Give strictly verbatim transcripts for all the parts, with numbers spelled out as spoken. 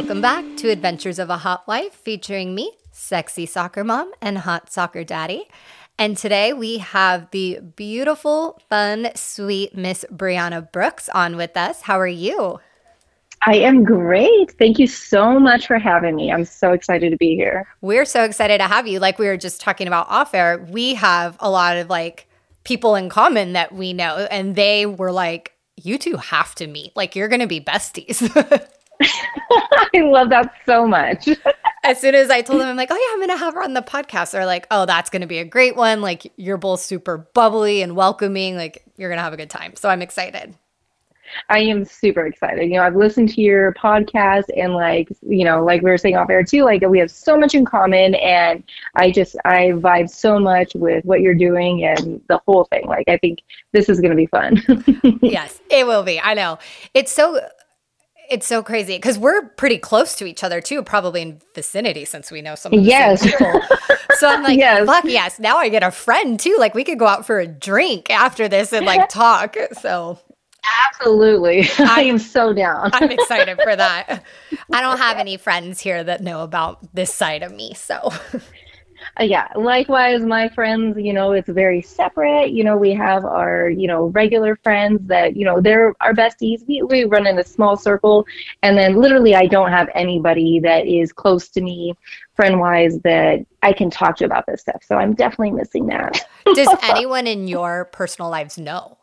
Welcome back to Adventures of a Hot Wife, featuring me, sexy soccer mom, and hot soccer daddy. And today we have the beautiful, fun, sweet Miss Brianna Brooks on with us. How are you? I am great. Thank you so much for having me. I'm so excited to be here. We're so excited to have you. Like we were just talking about off air, we have a lot of like people in common that we know, and they were like, you two have to meet. Like you're going to be besties. I love that so much. As soon as I told them, I'm like, oh yeah, I'm going to have her on the podcast. They're like, oh, that's going to be a great one. Like you're both super bubbly and welcoming. Like you're going to have a good time. So I'm excited. I am super excited. You know, I've listened to your podcast and like, you know, like we were saying off air too, like we have so much in common, and I just, I vibe so much with what you're doing and the whole thing. Like, I think this is going to be fun. Yes, it will be. I know. It's so, it's so crazy because we're pretty close to each other too, probably in vicinity since we know some of the yes. same people. So I'm like, yes. fuck yes. Now I get a friend too. Like we could go out for a drink after this and like talk. So absolutely. I, I am so down. I'm excited for that. I don't have any friends here that know about this side of me. So uh, yeah, likewise, my friends, you know, it's very separate. You know, we have our, you know, regular friends that, you know, they're our besties. We, we run in a small circle. And then literally I don't have anybody that is close to me friend-wise that I can talk to about this stuff. So I'm definitely missing that. Does anyone in your personal lives know?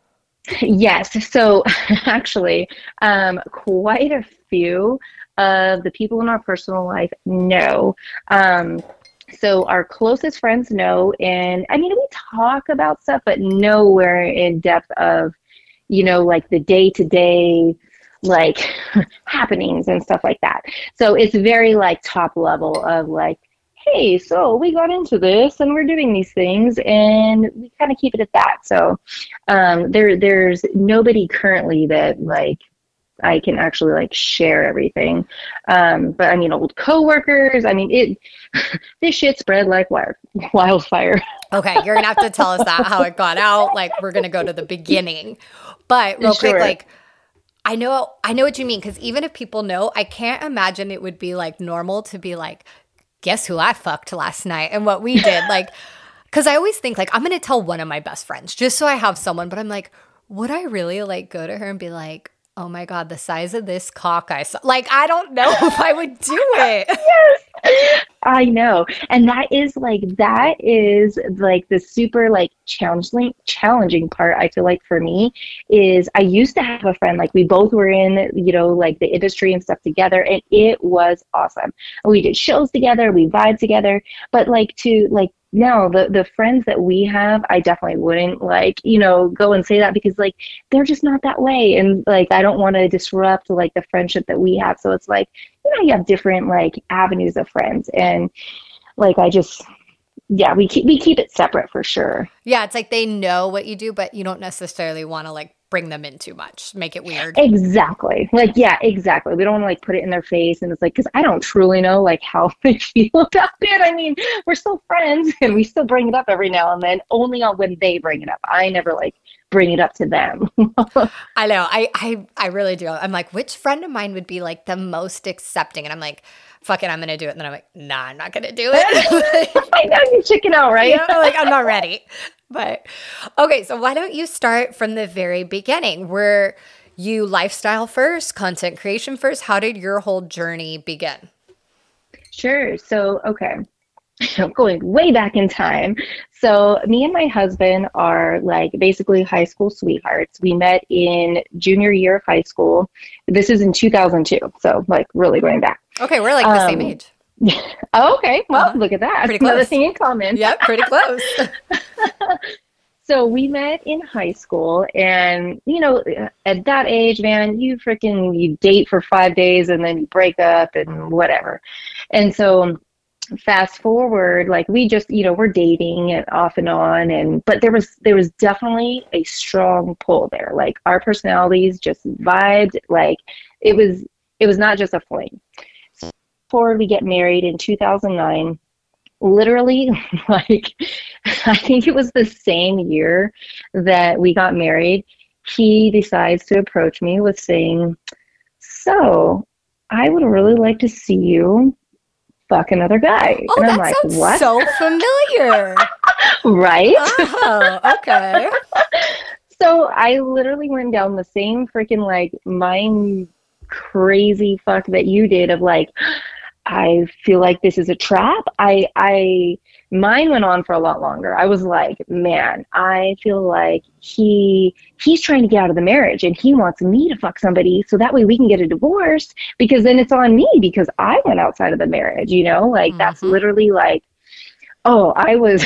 Yes. So actually, um, quite a few of the people in our personal life know. Um, so our closest friends know, and I mean, we talk about stuff, but nowhere in depth of, you know, like the day-to-day, like happenings and stuff like that. So it's very like top level of like, hey, so we got into this and we're doing these things, and we kind of keep it at that. So um, there, there's nobody currently that like I can actually like share everything. Um, but I mean, old coworkers. I mean, it. This shit spread like wire, wildfire. Okay, you're gonna have to tell us that how it got out. Like we're gonna go to the beginning, but real Sure. quick, like. I know, I know what you mean, because even if people know, I can't imagine it would be like normal to be like, guess who I fucked last night and what we did. Like, because I always think like, I'm going to tell one of my best friends just so I have someone, but I'm like, would I really like go to her and be like, oh my God, the size of this cock I saw? Like, I don't know if I would do it. Yes, I know. And that is like, that is like the super like challenging, challenging part. I feel like for me is I used to have a friend, like we both were in, you know, like the industry and stuff together, and it was awesome. We did shows together, we vibed together, but like to like, no, the, the friends that we have, I definitely wouldn't like, you know, go and say that because like, they're just not that way. And like, I don't want to disrupt like the friendship that we have. So it's like, you know, you have different like avenues of friends, and like, I just, yeah, we keep, we keep it separate for sure. Yeah. It's like, they know what you do, but you don't necessarily want to like bring them in too much, make it weird. Exactly. Like, yeah, exactly. We don't want to like put it in their face, and it's like, because I don't truly know like how they feel about it. I mean, we're still friends and we still bring it up every now and then, only on when they bring it up. I never like bring it up to them. I know. I, I, I really do. I'm like, which friend of mine would be like the most accepting? And I'm like, fuck it, I'm going to do it. And then I'm like, nah, I'm not going to do it. I know, you chicken out, right? Yeah, like, I'm not ready. But okay, so why don't you start from the very beginning? Were you lifestyle first, content creation first? How did your whole journey begin? Sure. So, okay. I'm going way back in time. So me and my husband are like basically high school sweethearts. We met in junior year of high school. This is in two thousand two. So like really going back. Okay, we're like the um, same age. Oh, okay. Well, uh-huh. Look at that. Pretty close. Another thing in common. Yep, pretty close. So we met in high school, and, you know, at that age, man, you freaking, you date for five days and then you break up and whatever. And so fast forward, like we just, you know, we're dating and off and on, and, but there was, there was definitely a strong pull there. Like our personalities just vibed. Like it was, it was not just a fling. So before we get married in two thousand nine, literally, like, I think it was the same year that we got married, he decides to approach me with saying, so I would really like to see you fuck another guy. Oh, and I'm that like, sounds what? so familiar. Right? Oh, okay. So I literally went down the same freaking like mind crazy fuck that you did of like, I feel like this is a trap. I, I, mine went on for a lot longer. I was like, man, I feel like he, he's trying to get out of the marriage and he wants me to fuck somebody so that way we can get a divorce because then it's on me because I went outside of the marriage, you know, like mm-hmm. That's literally like, oh, I was,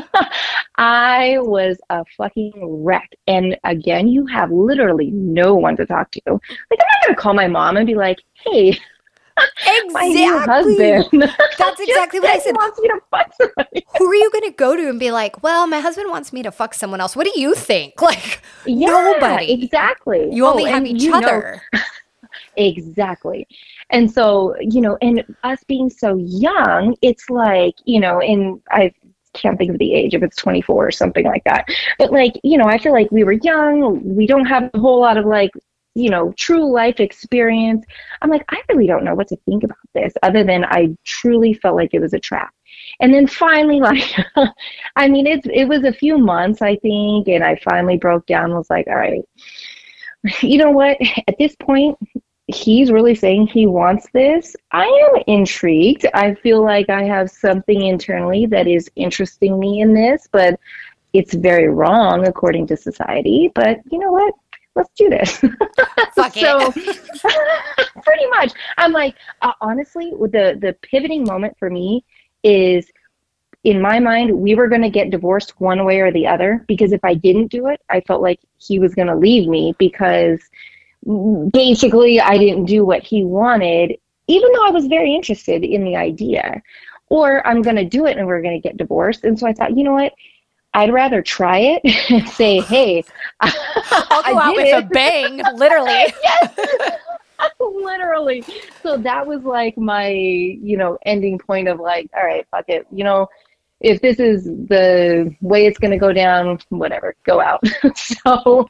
I was a fucking wreck. And again, you have literally no one to talk to. Like, I'm not going to call my mom and be like, hey, exactly. my new husband. That's exactly what I said. He wants me to fuck somebody. Who are you going to go to and be like, well, my husband wants me to fuck someone else. What do you think? Like, yeah, nobody. Exactly. You only oh, have each other. Know, exactly. And so, you know, and us being so young, it's like, you know, and I can't think of the age if it's twenty-four or something like that. But like, you know, I feel like we were young. We don't have a whole lot of like, you know, true life experience. I'm like, I really don't know what to think about this other than I truly felt like it was a trap. And then finally, like, I mean, it's, it was a few months, I think. And I finally broke down and was like, all right, you know what? At this point, he's really saying he wants this. I am intrigued. I feel like I have something internally that is interesting me in this, but it's very wrong according to society. But you know what? Let's do this. Fuck so, it. pretty much. I'm like, uh, honestly, the, the pivoting moment for me is, in my mind, we were going to get divorced one way or the other, because if I didn't do it, I felt like he was going to leave me because basically I didn't do what he wanted, even though I was very interested in the idea. Or I'm going to do it and we're going to get divorced. And so I thought, you know what? I'd rather try it and say, hey, I'll go out with it. a bang, literally. Yes. Literally. So that was like my, you know, ending point of like, all right, fuck it. You know, if this is the way it's going to go down, whatever, go out. So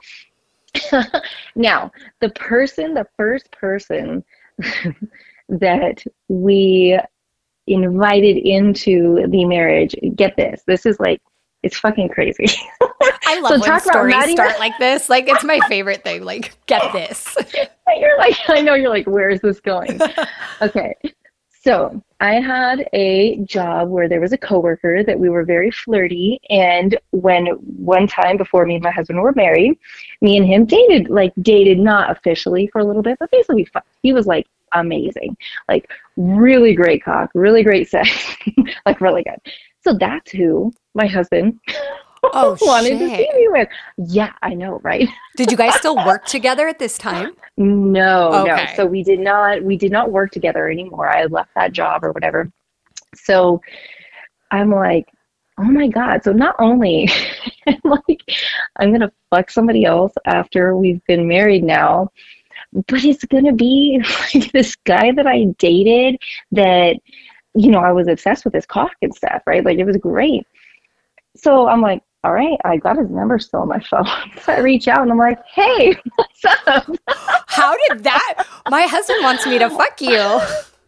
now, the person, the first person that we invited into the marriage, get this, this is like, it's fucking crazy. I love so when stories start even... like this. Like, it's my favorite thing. Like, get this. You're like, I know, you're like, where is this going? Okay. So I had a job where there was a coworker that we were very flirty. And when one time before me and my husband were married, me and him dated, like dated, not officially for a little bit, but basically we fucked. He was like amazing, like really great cock, really great sex, like really good. So that's who my husband oh, wanted shit. to see me with. Yeah, I know, right? Did you guys still work together at this time? No, okay. no. So we did not, we did not work together anymore. I left that job or whatever. So I'm like, oh my God. So not only I'm like, I'm going to fuck somebody else after we've been married now, but it's going to be like this guy that I dated that, you know, I was obsessed with his cock and stuff, right? Like, it was great. So I'm like, all right, I got his number still on my phone. So I reach out and I'm like, hey, what's up? How did that? My husband wants me to fuck you.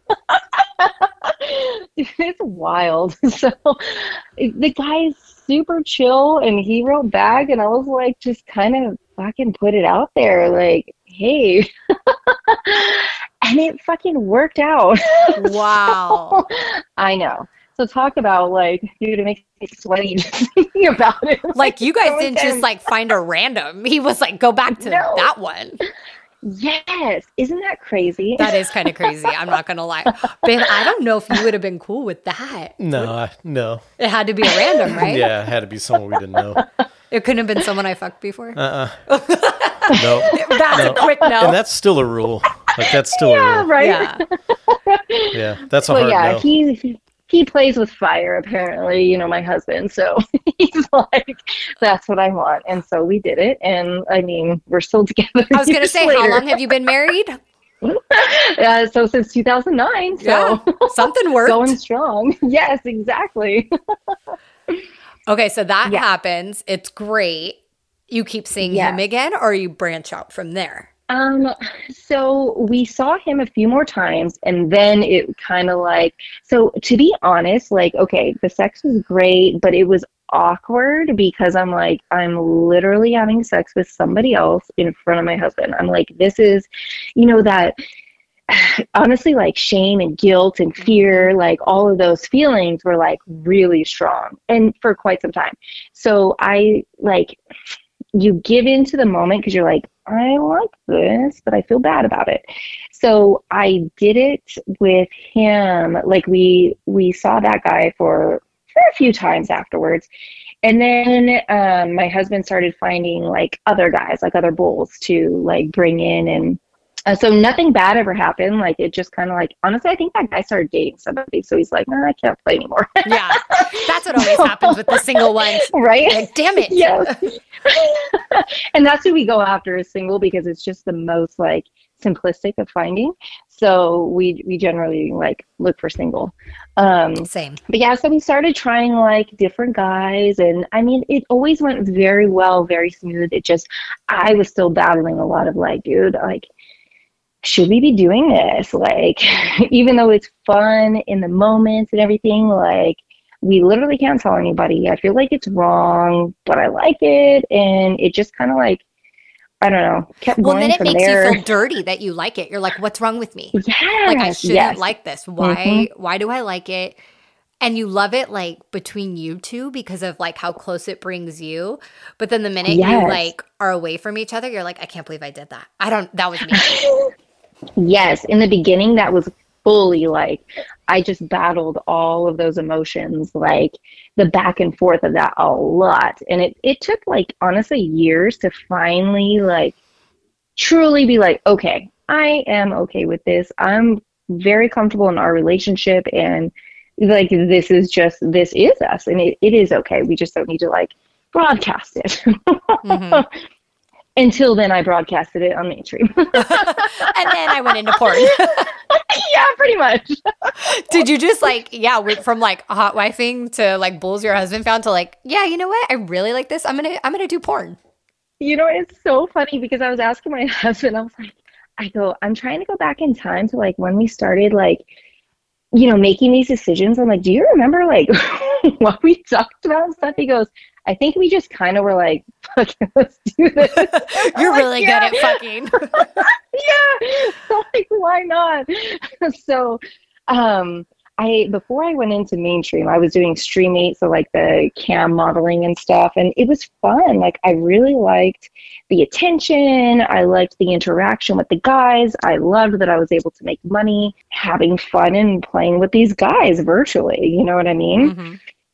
It's wild. So the guy's super chill and he wrote back and I was like, just kind of fucking put it out there. Like, hey. And it fucking worked out. Wow. So, I know. So talk about like, dude, it makes me sweaty just thinking about it. Like, like you guys didn't just like find a random. He was like, go back to no. that one. Yes. Isn't that crazy? That is kind of crazy. I'm not going to lie. Babe, I don't know if you would have been cool with that. No, I, no. It had to be a random, right? Yeah, it had to be someone we didn't know. It couldn't have been someone I fucked before? Uh-uh. No. That's no. a quick no. And that's still a rule. Like, that's still yeah, a rule. Right? Yeah. Yeah, that's a well, hard yeah, no. He, he plays with fire, apparently, you know, my husband. So he's like, that's what I want. And so we did it. And, I mean, we're still together. I was going to say, later. How long have you been married? uh, so since two thousand nine. So yeah, something worked. Going strong. Yes, exactly. Okay, so that yeah. happens. It's great. You keep seeing yeah. him again, or you branch out from there? Um, so we saw him a few more times and then it kind of like, so to be honest, like, okay, the sex was great, but it was awkward because I'm like, I'm literally having sex with somebody else in front of my husband. I'm like, this is, you know, that honestly, like shame and guilt and fear, like all of those feelings were like really strong and for quite some time. So I like, you give into the moment because you're like, I like this, but I feel bad about it. So I did it with him. Like we we saw that guy for, for a few times afterwards. And then um, my husband started finding like other guys, like other bulls to like bring in. And uh, so nothing bad ever happened. Like it just kind of like, honestly, I think that guy started dating somebody. So he's like, no, I can't play anymore. Yeah. That's what always happens with the single ones. Right? Like, damn it. Yes. And that's who we go after is single because it's just the most like simplistic of finding. So we we generally like look for single. Um, Same. But yeah, so we started trying like different guys, and I mean, it always went very well, very smooth. It just, I was still battling a lot of like, dude, like, should we be doing this? Like, even though it's fun in the moment and everything, like, we literally can't tell anybody. I feel like it's wrong, but I like it, and it just kind of like, I don't know, kept Well, going then it from makes there. you feel dirty that you like it. You're like, what's wrong with me? Yes, Like, I shouldn't yes. like this. Why? Mm-hmm. Why do I like it? And you love it like between you two because of like how close it brings you. But then the minute Yes. you like are away from each other, you're like, I can't believe I did that. I don't, that was me. Yes, in the beginning, that was fully like, I just battled all of those emotions, like the back and forth of that a lot. And it, it took like, honestly, years to finally like truly be like, okay, I am okay with this. I'm very comfortable in our relationship. And like, this is just, this is us. And it, it is okay. We just don't need to like broadcast it. Mm-hmm. Until then, I broadcasted it on mainstream. And then I went into porn. Yeah, pretty much. Did you just like, yeah, went from like hot wifing to like bulls your husband found to like, yeah, you know what? I really like this. I'm going to, I'm going to do porn. You know, it's so funny because I was asking my husband, I was like, I go, I'm trying to go back in time to like when we started like, you know, making these decisions. I'm like, do you remember like what we talked about and stuff? He goes, I think we just kind of were like, fuck, let's do this. You're like, really yeah. good at fucking. Yeah. So, like, why not? So, um, I, before I went into mainstream, I was doing Stream eight, so like the cam modeling and stuff, and it was fun. Like, I really liked the attention. I liked the interaction with the guys. I loved that I was able to make money having fun and playing with these guys virtually. You know what I mean? Mm-hmm.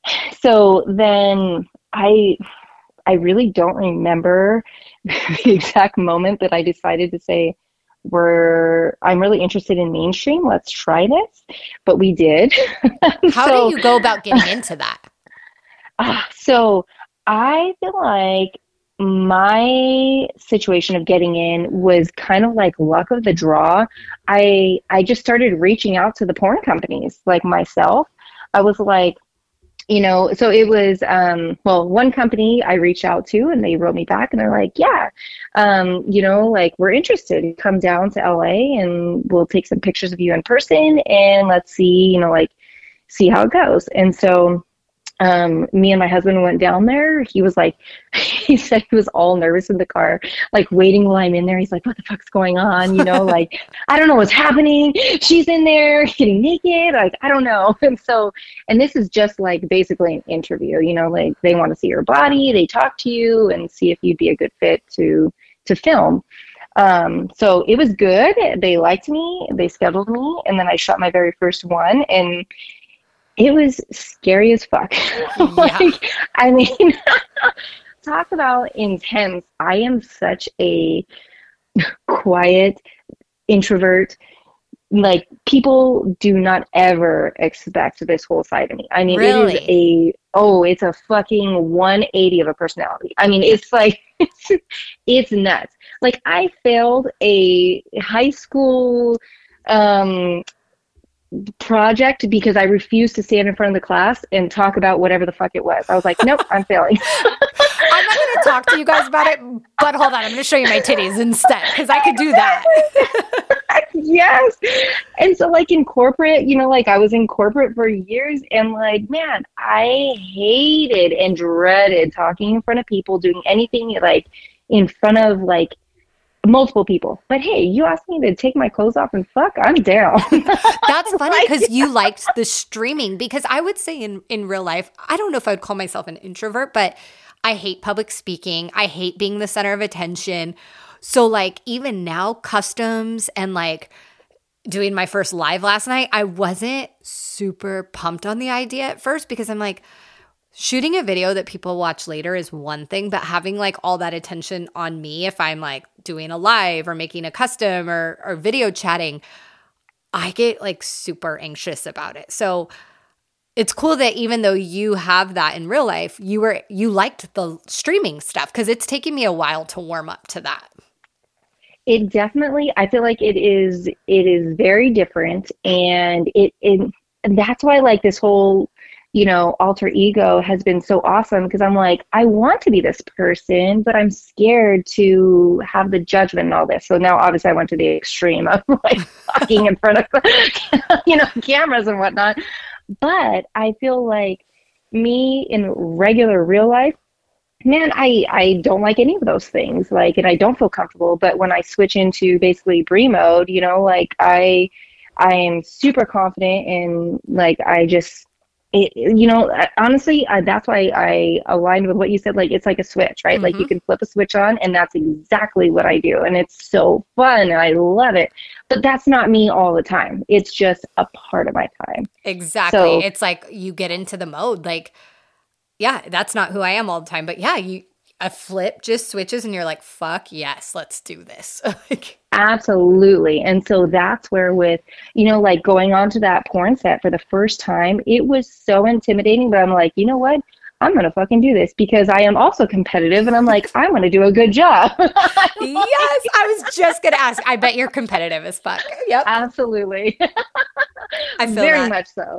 So then I, I really don't remember the exact moment that I decided to say, we're, I'm really interested in mainstream. Let's try this. But we did. How so, do you go about getting into that? Uh, so I feel like my situation of getting in was kind of like luck of the draw. I, I just started reaching out to the porn companies like myself. I was like, you know, so it was, um, well, one company I reached out to and they wrote me back and they're like, yeah, um, you know, like we're interested. Come down to L A and we'll take some pictures of you in person and let's see, you know, like see how it goes. And so um, me and my husband went down there. He was like, he said he was all nervous in the car, like waiting while I'm in there. He's like, what the fuck's going on? You know, like, I don't know what's happening. She's in there getting naked. Like, I don't know. And so, and this is just like basically an interview, you know, like they want to see your body. They talk to you and see if you'd be a good fit to, to film. Um, so it was good. They liked me. They scheduled me. And then I shot my very first one and it was scary as fuck. Yeah. Like, I mean, talk about intense. I am such a quiet introvert. Like, people do not ever expect this whole side of me. I mean, really? It is a, oh, it's a fucking one eighty of a personality. I mean, it's like, it's, it's nuts. Like, I failed a high school, um, project because I refused to stand in front of the class and talk about whatever the fuck it was. I was like, nope, I'm failing. I'm not going to talk to you guys about it, but hold on, I'm going to show you my titties instead because I could do that. Yes. And so like in corporate, you know, like I was in corporate for years and like, man, I hated and dreaded talking in front of people, doing anything like in front of like multiple people. But hey, you asked me to take my clothes off and fuck, I'm down. That's funny because you liked the streaming, because I would say in, in real life, I don't know if I would call myself an introvert, but I hate public speaking. I hate being the center of attention. So like even now, customs and like doing my first live last night, I wasn't super pumped on the idea at first because I'm like, shooting a video that people watch later is one thing, but having like all that attention on me if I'm like doing a live or making a custom or, or video chatting, I get like super anxious about it. So it's cool that even though you have that in real life, you were you liked the streaming stuff because it's taken me a while to warm up to that. It definitely, I feel like it is, it is very different. And it, it and that's why like this whole, you know, alter ego has been so awesome because I'm like, I want to be this person, but I'm scared to have the judgment and all this. So now obviously I went to the extreme of like talking in front of, you know, cameras and whatnot. But I feel like me in regular real life, man, I, I don't like any of those things. Like, and I don't feel comfortable. But when I switch into basically Brie mode, you know, like I, I am super confident and like, I just, it, you know, honestly, uh, that's why I aligned with what you said. Like, it's like a switch, right? Mm-hmm. Like you can flip a switch on and that's exactly what I do. And it's so fun and I love it. But that's not me all the time. It's just a part of my time. Exactly. So, it's like you get into the mode. Like, yeah, that's not who I am all the time. But yeah, you a flip just switches and you're like, fuck yes, let's do this. Absolutely. And so that's where with, you know, like going on to that porn set for the first time, it was so intimidating, but I'm like, you know what? I'm going to fucking do this because I am also competitive and I'm like, I want to do a good job. Yes, I was just going to ask. I bet you're competitive as fuck. Yep. Absolutely. I feel very that. much so.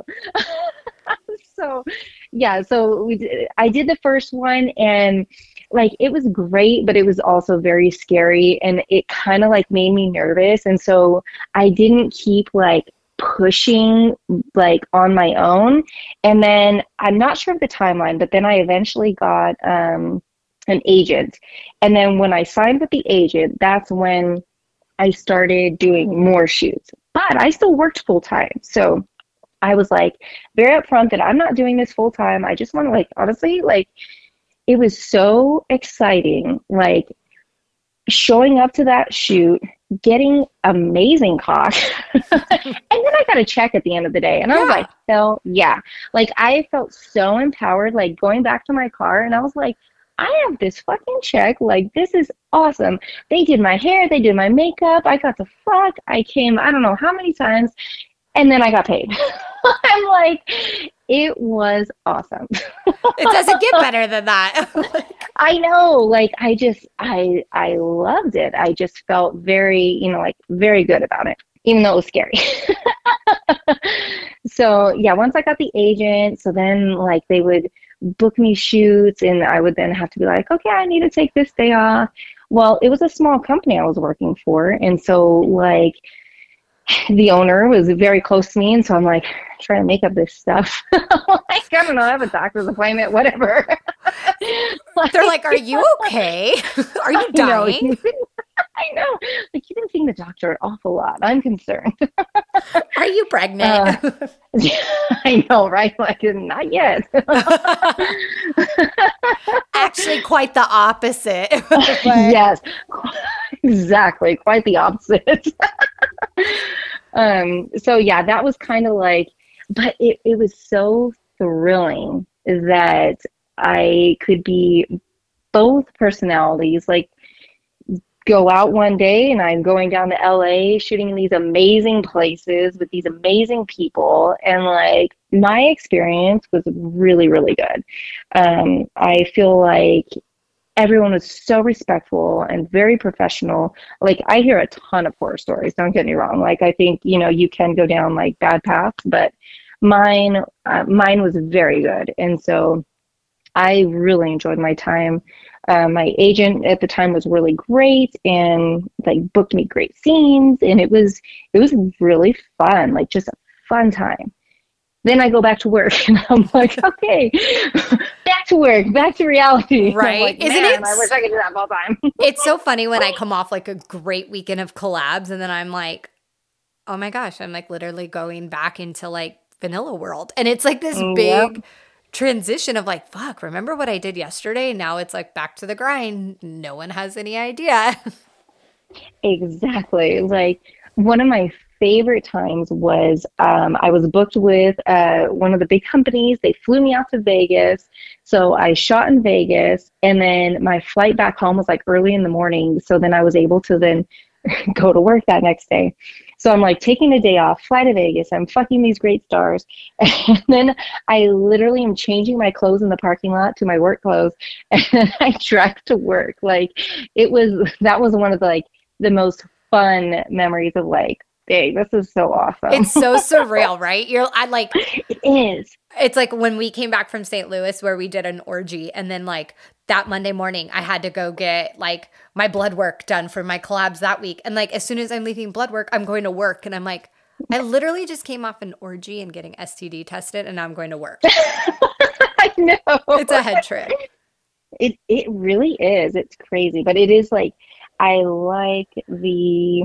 So yeah, so we did, I did the first one and like it was great, but it was also very scary and it kind of like made me nervous. And so I didn't keep like pushing like on my own. And then I'm not sure of the timeline, but then I eventually got um, an agent. And then when I signed with the agent, that's when I started doing more shoots. But I still worked full time. So I was like very upfront that I'm not doing this full time. I just want to like, honestly, like it was so exciting, like showing up to that shoot, getting amazing cock. And then I got a check at the end of the day. And I was yeah. like, hell yeah. Like I felt so empowered, like going back to my car and I was like, I have this fucking check. Like, this is awesome. They did my hair. They did my makeup. I got to fuck. I came, I don't know how many times. And then I got paid. I'm like, it was awesome. It doesn't get better than that. I know. Like, I just, I, I loved it. I just felt very, you know, like very good about it, even though it was scary. So yeah, once I got the agent, so then like they would book me shoots and I would then have to be like, okay, I need to take this day off. Well, it was a small company I was working for. And so like, the owner was very close to me, and so I'm like trying to make up this stuff. Like, I don't know, I have a doctor's appointment, whatever. Like, they're like, "Are you okay? Are you dying?" I know. Like, you've been seeing the doctor an awful lot. I'm concerned. Are you pregnant? Uh, I know, right? Like, not yet. Actually, quite the opposite. But... Yes, exactly. Quite the opposite. um. So yeah, that was kind of like, but it, it was so thrilling that I could be both personalities, like go out one day and I'm going down to L A shooting in these amazing places with these amazing people. And like my experience was really, really good. Um, I feel like everyone was so respectful and very professional. Like I hear a ton of horror stories, don't get me wrong. Like I think, you know, you can go down like bad paths, but mine, uh, mine was very good. And so I really enjoyed my time Uh, my agent at the time was really great and like booked me great scenes, and it was it was really fun, like just a fun time. Then I go back to work and I'm like, okay, back to work, back to reality. Right. Like, Isn't it? I wish I could do that all the time. It's so funny when I come off like a great weekend of collabs and then I'm like, oh my gosh, I'm like literally going back into like vanilla world. And it's like this big yep. transition of like, fuck, remember what I did yesterday? Now it's like back to the grind. No one has any idea. Exactly. Like one of my favorite times was um, I was booked with uh, one of the big companies. They flew me out to Vegas. So I shot in Vegas, and then my flight back home was like early in the morning. So then I was able to then go to work that next day. So I'm like taking a day off, fly to Vegas. I'm fucking these great stars. And then I literally am changing my clothes in the parking lot to my work clothes. And I drive to work. Like it was, that was one of the, like the most fun memories of like, hey, this is so awesome. It's so surreal, right? You're I like it is. It's like when we came back from Saint Louis where we did an orgy, and then like that Monday morning I had to go get like my blood work done for my collabs that week. And like as soon as I'm leaving blood work, I'm going to work, and I'm like, I literally just came off an orgy and getting S T D tested, and now I'm going to work. I know. It's a head trip. It it really is. It's crazy, but it is like I like the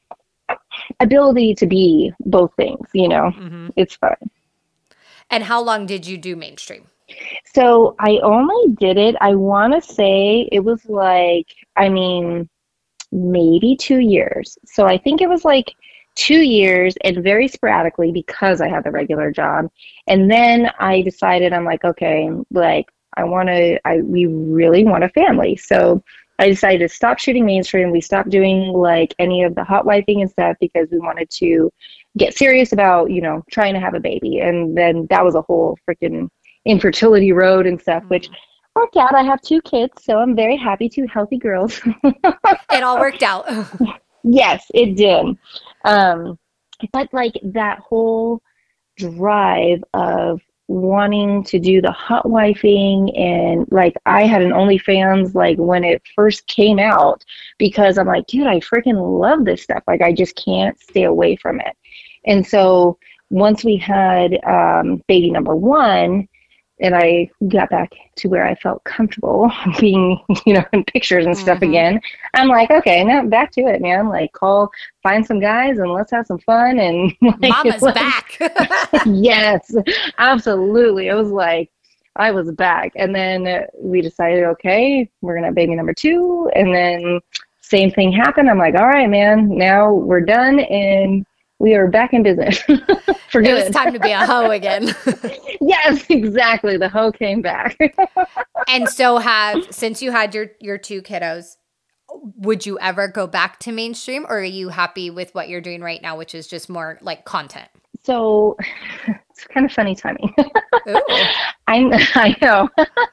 ability to be both things, you know. Mm-hmm. It's fun. And how long did you do mainstream? So I only did it, I want to say it was like, I mean, maybe two years. So I think it was like two years and very sporadically because I had the regular job. And then I decided, I'm like, okay, like I want to, I we really want a family. So I decided to stop shooting mainstream. We stopped doing like any of the hot wifing and stuff because we wanted to get serious about, you know, trying to have a baby. And then that was a whole freaking infertility road and stuff, which worked out. I have two kids, so I'm very happy, two healthy girls. It all worked out. Yes, it did. Um, but like that whole drive of wanting to do the hot wifing, and like I had an OnlyFans like when it first came out because I'm like, dude, I freaking love this stuff. Like I just can't stay away from it. And so once we had um, baby number one, and I got back to where I felt comfortable being, you know, in pictures and stuff mm-hmm. again, I'm like, okay, now back to it, man. Like, call, find some guys and let's have some fun. And like, Mama's like, back. Yes, absolutely. It was like, I was back. And then we decided, okay, we're going to have baby number two. And then same thing happened. I'm like, all right, man, now we're done. And we are back in business for good. It was time to be a hoe again. Yes, exactly. The hoe came back. And so have, since you had your, your two kiddos, would you ever go back to mainstream, or are you happy with what you're doing right now, which is just more like content? So it's kind of funny timing. I'm, I know.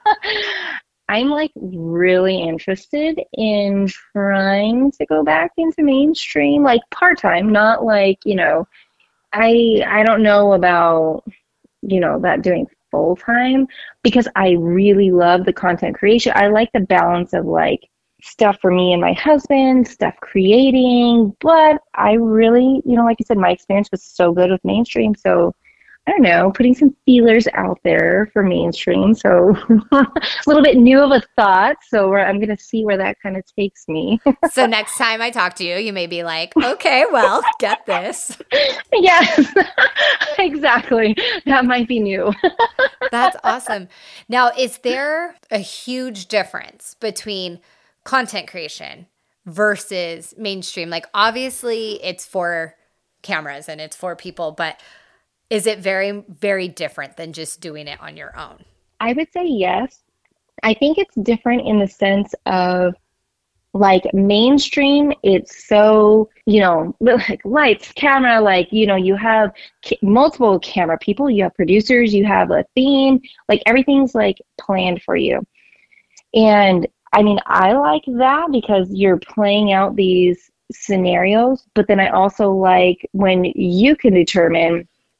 I'm like really interested in trying to go back into mainstream, like part-time, not like, you know, I I don't know about, you know, that doing full-time, because I really love the content creation. I like the balance of like stuff for me and my husband, stuff creating, but I really, you know, like I said, my experience was so good with mainstream. So I don't know, putting some feelers out there for mainstream. So a little bit new of a thought. So we're, I'm going to see where that kind of takes me. So next time I talk to you, you may be like, okay, well, get this. Yes, exactly. That might be new. That's awesome. Now, is there a huge difference between content creation versus mainstream? Like, obviously it's for cameras and it's for people, but is it very, very different than just doing it on your own? I would say yes. I think it's different in the sense of like mainstream, it's so, you know, like lights, camera, like, you know, you have ca- multiple camera people, you have producers, you have a theme, like everything's like planned for you. And I mean, I like that because you're playing out these scenarios, but then I also like when you can determine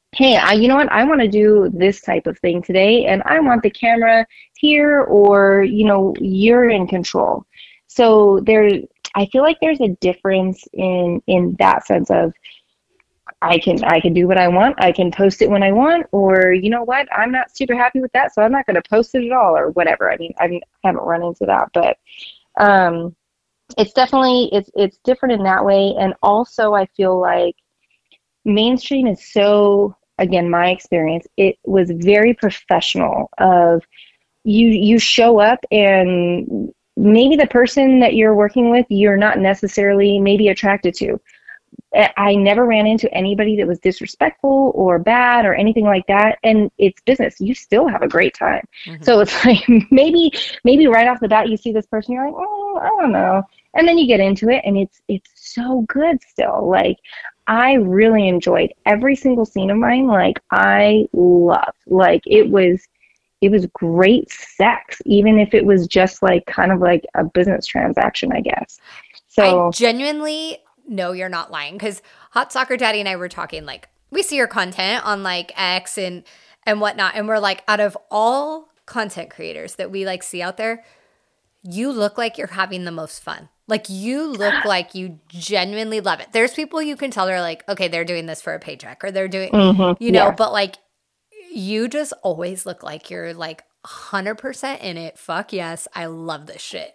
hey, I, you know what? I want to do this type of thing today, and I want the camera here, or, you know, you're in control. So there, I feel like there's a difference in in that sense of I can I can do what I want. I can post it when I want, or you know what? I'm not super happy with that, so I'm not going to post it at all, or whatever. I mean, I haven't run into that, but um, it's definitely it's it's different in that way. And also, I feel like mainstream is so, again, my experience, it was very professional. Of you you show up, and maybe the person that you're working with, you're not necessarily maybe attracted to. I never ran into anybody that was disrespectful or bad or anything like that. And it's business. You still have a great time. Mm-hmm. So it's like maybe maybe right off the bat you see this person, you're like, oh, I don't know. And then you get into it, and it's it's so good still. Like, I really enjoyed every single scene of mine. Like, I loved. Like, it was it was great sex, even if it was just like kind of like a business transaction, I guess. So I genuinely know you're not lying, because Hot Soccer Daddy and I were talking, like, we see your content on like X and and whatnot, and we're like, out of all content creators that we like see out there, you look like you're having the most fun. Like, you look like you genuinely love it. There's people you can tell they're like, okay, they're doing this for a paycheck, or they're doing, mm-hmm, you know, yeah. But like, you just always look like you're like one hundred percent in it. Fuck yes, I love this shit.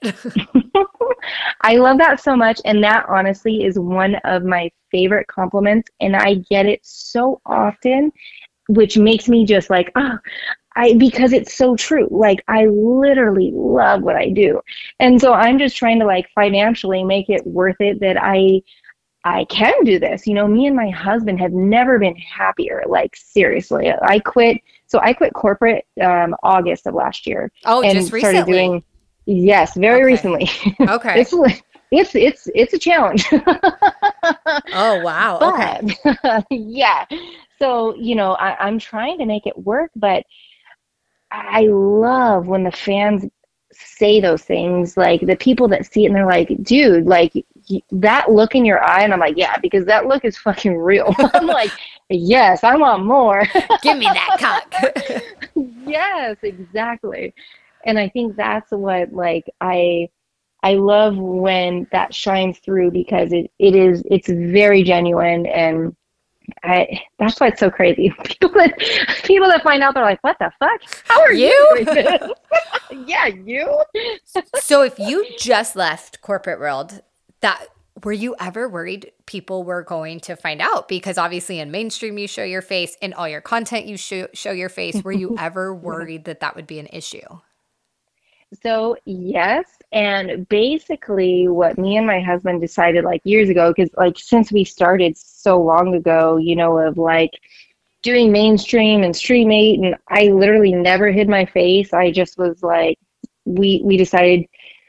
I love that so much, and that honestly is one of my favorite compliments, and I get it so often, which makes me just like, oh, I because it's so true. Like, I literally love what I do, and so I'm just trying to like financially make it worth it that I I can do this. You know, me and my husband have never been happier. Like, seriously, I quit. So I quit corporate um, August of last year. Oh, and just recently. Started doing, yes, very okay. recently. Okay. it's, it's, it's, it's a challenge. Oh, wow. But, okay. Yeah. So, you know, I, I'm trying to make it work, but I love when the fans say those things, like the people that see it and they're like, dude, like that look in your eye. And I'm like, yeah, because that look is fucking real. I'm like, yes, I want more. Give me that cock. Yes, exactly. And I think that's what, like, I, I love when that shines through, because it, it is, it's very genuine. And I, that's why it's so crazy. People that people that find out, they're like, "What the fuck? How are you?" you doing this? Yeah, you. So if you just left corporate world, that were you ever worried people were going to find out? Because obviously in mainstream you show your face, in all your content you show show your face. Were you ever worried that that would be an issue? So yes, and basically what me and my husband decided like years ago, because like since we started so long ago, you know, of like doing mainstream and Stream eight, and I literally never hid my face. I just was like, we we decided,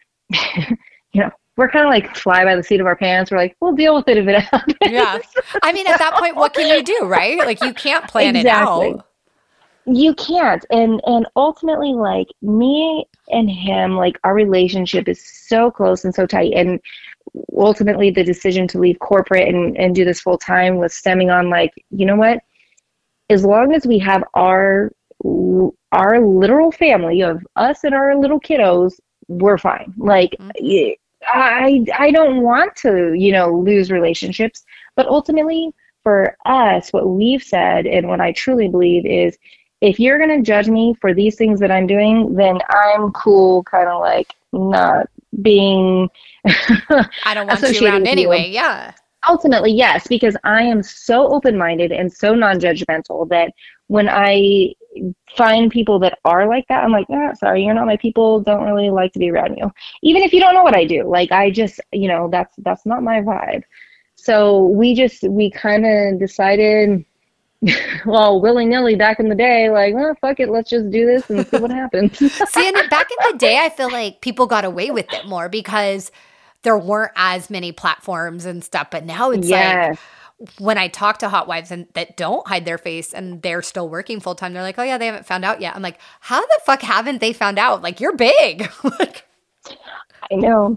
you know, we're kind of like fly by the seat of our pants. We're like, we'll deal with it if it happens. Yeah, I mean, at that point, what can you do, right? Like, you can't plan exactly. it out. You can't. And and ultimately, like, me and him, like, our relationship is so close and so tight. And ultimately the decision to leave corporate and, and do this full time was stemming on, like, you know what? As long as we have our our literal family of us and our little kiddos, we're fine. Like, mm-hmm. I I don't want to, you know, lose relationships. But ultimately, for us, what we've said and what I truly believe is, if you're going to judge me for these things that I'm doing, then I'm cool kind of like not being I don't want you around anyway, you. Yeah. Ultimately, yes, because I am so open-minded and so non-judgmental that when I find people that are like that, I'm like, ah, sorry, you're not my people, don't really like to be around you. Even if you don't know what I do. Like, I just, you know, that's that's not my vibe. So we just, we kind of decided, well, willy-nilly back in the day, like, well, fuck it, let's just do this and see what happens. See, and back in the day, I feel like people got away with it more because there weren't as many platforms and stuff. But now it's yes. like, when I talk to hot wives and that don't hide their face and they're still working full-time, they're like, oh, yeah, they haven't found out yet. I'm like, how the fuck haven't they found out? Like, you're big. Like, I know.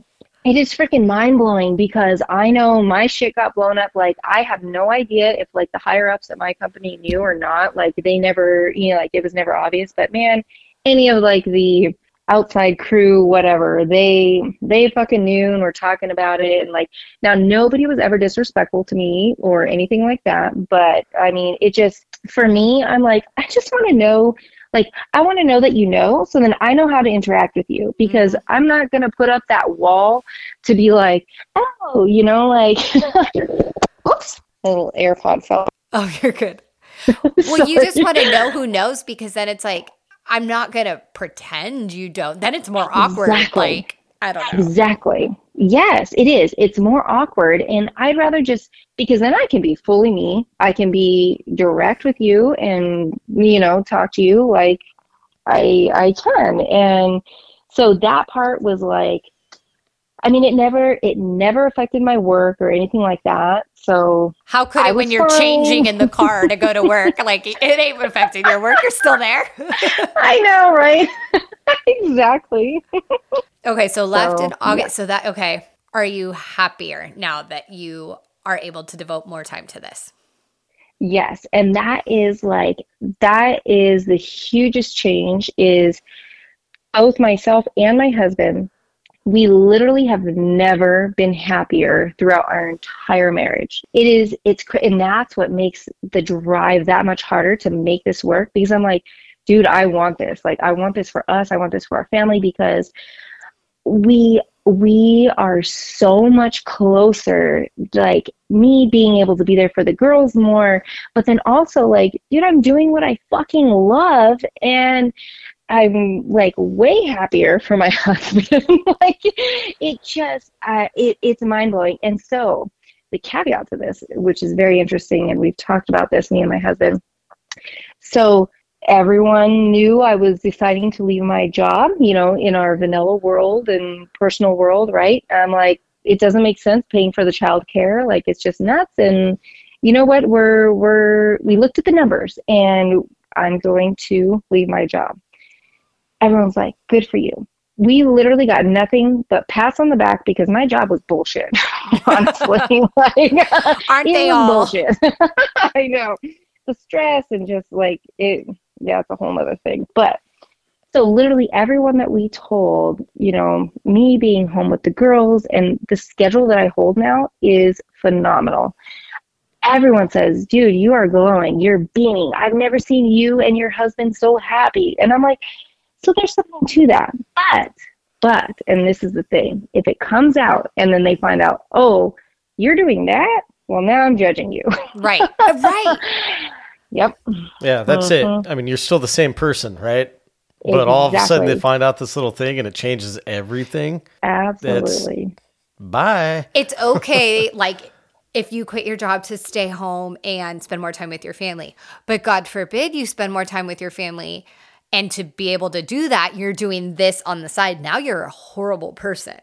it is freaking mind blowing because I know my shit got blown up. Like, I have no idea if like the higher ups at my company knew or not. Like, they never, you know, like it was never obvious. But man, any of like the outside crew, whatever, they they fucking knew and were talking about it. And like, now nobody was ever disrespectful to me or anything like that. But I mean, it just, for me, I'm like, I just want to know. Like, I want to know that you know, so then I know how to interact with you, because mm-hmm. I'm not going to put up that wall to be like, oh, you know, like, oops, a little AirPod fell. Oh, you're good. Well, you just want to know who knows, because then it's like, I'm not going to pretend you don't. Then it's more awkward. Exactly. Like, I don't know. Exactly. Yes, it is. It's more awkward. And I'd rather just, because then I can be fully me. I can be direct with you and, you know, talk to you like I I can. And so that part was like, I mean, it never, it never affected my work or anything like that. So how could I it when you're fine. changing in the car to go to work? Like, it ain't affecting your work. You're still there. I know, right? Exactly. Okay, so left So, in August. yeah. So that, okay. Are you happier now that you are able to devote more time to this? Yes. And that is like, that is the hugest change, is both myself and my husband, we literally have never been happier throughout our entire marriage. It is, it's, and that's what makes the drive that much harder to make this work, because I'm like, dude, I want this. Like, I want this for us. I want this for our family, because we, we are so much closer, like me being able to be there for the girls more, but then also like, dude, I'm doing what I fucking love. And I'm like way happier for my husband. Like, it just, uh, it, it's mind blowing. And so the caveat to this, which is very interesting, and we've talked about this, me and my husband. So everyone knew I was deciding to leave my job, you know, in our vanilla world and personal world, right? I'm like, it doesn't make sense paying for the childcare. Like, it's just nuts. And you know what? We're, we're, we looked at the numbers, and I'm going to leave my job. Everyone's like, good for you. We literally got nothing but pats on the back, because my job was bullshit. Honestly, like, aren't it they was all? Bullshit. I know, the stress and just like it. Yeah, it's a whole other thing. But so literally everyone that we told, you know, me being home with the girls, and the schedule that I hold now is phenomenal. Everyone says, dude, you are glowing. You're beaming. I've never seen you and your husband so happy. And I'm like, so there's something to that. But, but, and this is the thing, if it comes out and then they find out, oh, you're doing that, well, now I'm judging you. Right. Right. Yep. Yeah, that's Mhm. it. I mean, you're still the same person, right? But all of a sudden Exactly. they find out this little thing and it changes everything. Absolutely. Bye. It's okay, like, if you quit your job to stay home and spend more time with your family. But God forbid you spend more time with your family, and to be able to do that, you're doing this on the side. Now you're a horrible person.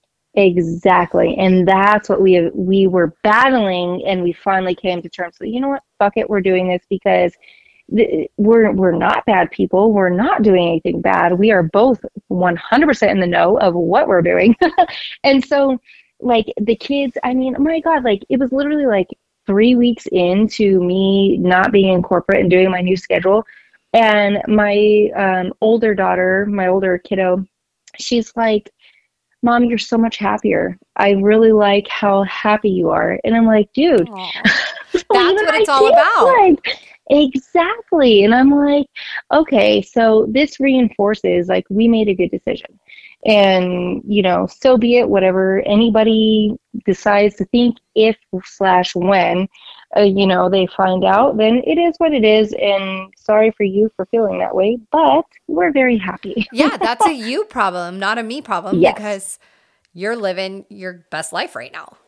Exactly. And that's what we we were battling, and we finally came to terms with, you know what, fuck it, we're doing this, because th- we're we're not bad people. We're not doing anything bad. We are both one hundred percent in the know of what we're doing. And so, like, the kids, I mean, oh my God, like, it was literally like three weeks into me not being in corporate and doing my new schedule. And my um, older daughter, my older kiddo, she's like, Mom, you're so much happier. I really like how happy you are. And I'm like, dude, That's what it's all about. Like, exactly. And I'm like, okay, so this reinforces, like, we made a good decision. And, you know, so be it, whatever anybody decides to think, if slash when, uh, you know, they find out, then it is what it is. And sorry for you for feeling that way, but we're very happy. Yeah, that's a you problem, not a me problem, Yes. because you're living your best life right now.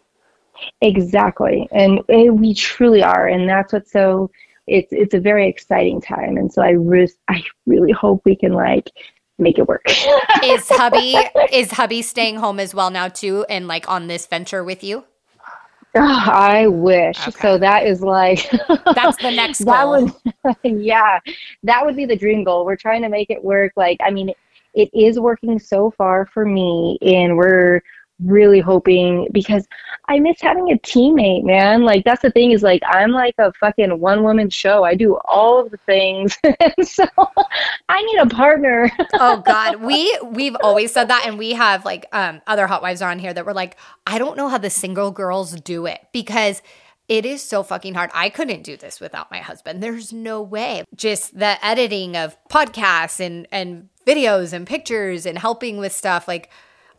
Exactly. And uh, we truly are. And that's what's so, it's, it's a very exciting time. And so I, re- I really hope we can, like, make it work. Is hubby is hubby staying home as well now too, and like on this venture with you? Oh, I wish. Okay. So that is like That's the next that goal. would, yeah, that would be the dream goal. We're trying to make it work. Like, I mean, it is working so far for me, and we're really hoping, because I miss having a teammate, man. Like that's the thing, is like I'm like a fucking one woman show. I do all of the things. And so I need a partner. Oh God. We we've always said that, and we have like um other hot wives on here that were like, I don't know how the single girls do it, because it is so fucking hard. I couldn't do this without my husband. There's no way. Just the editing of podcasts and and videos and pictures and helping with stuff, like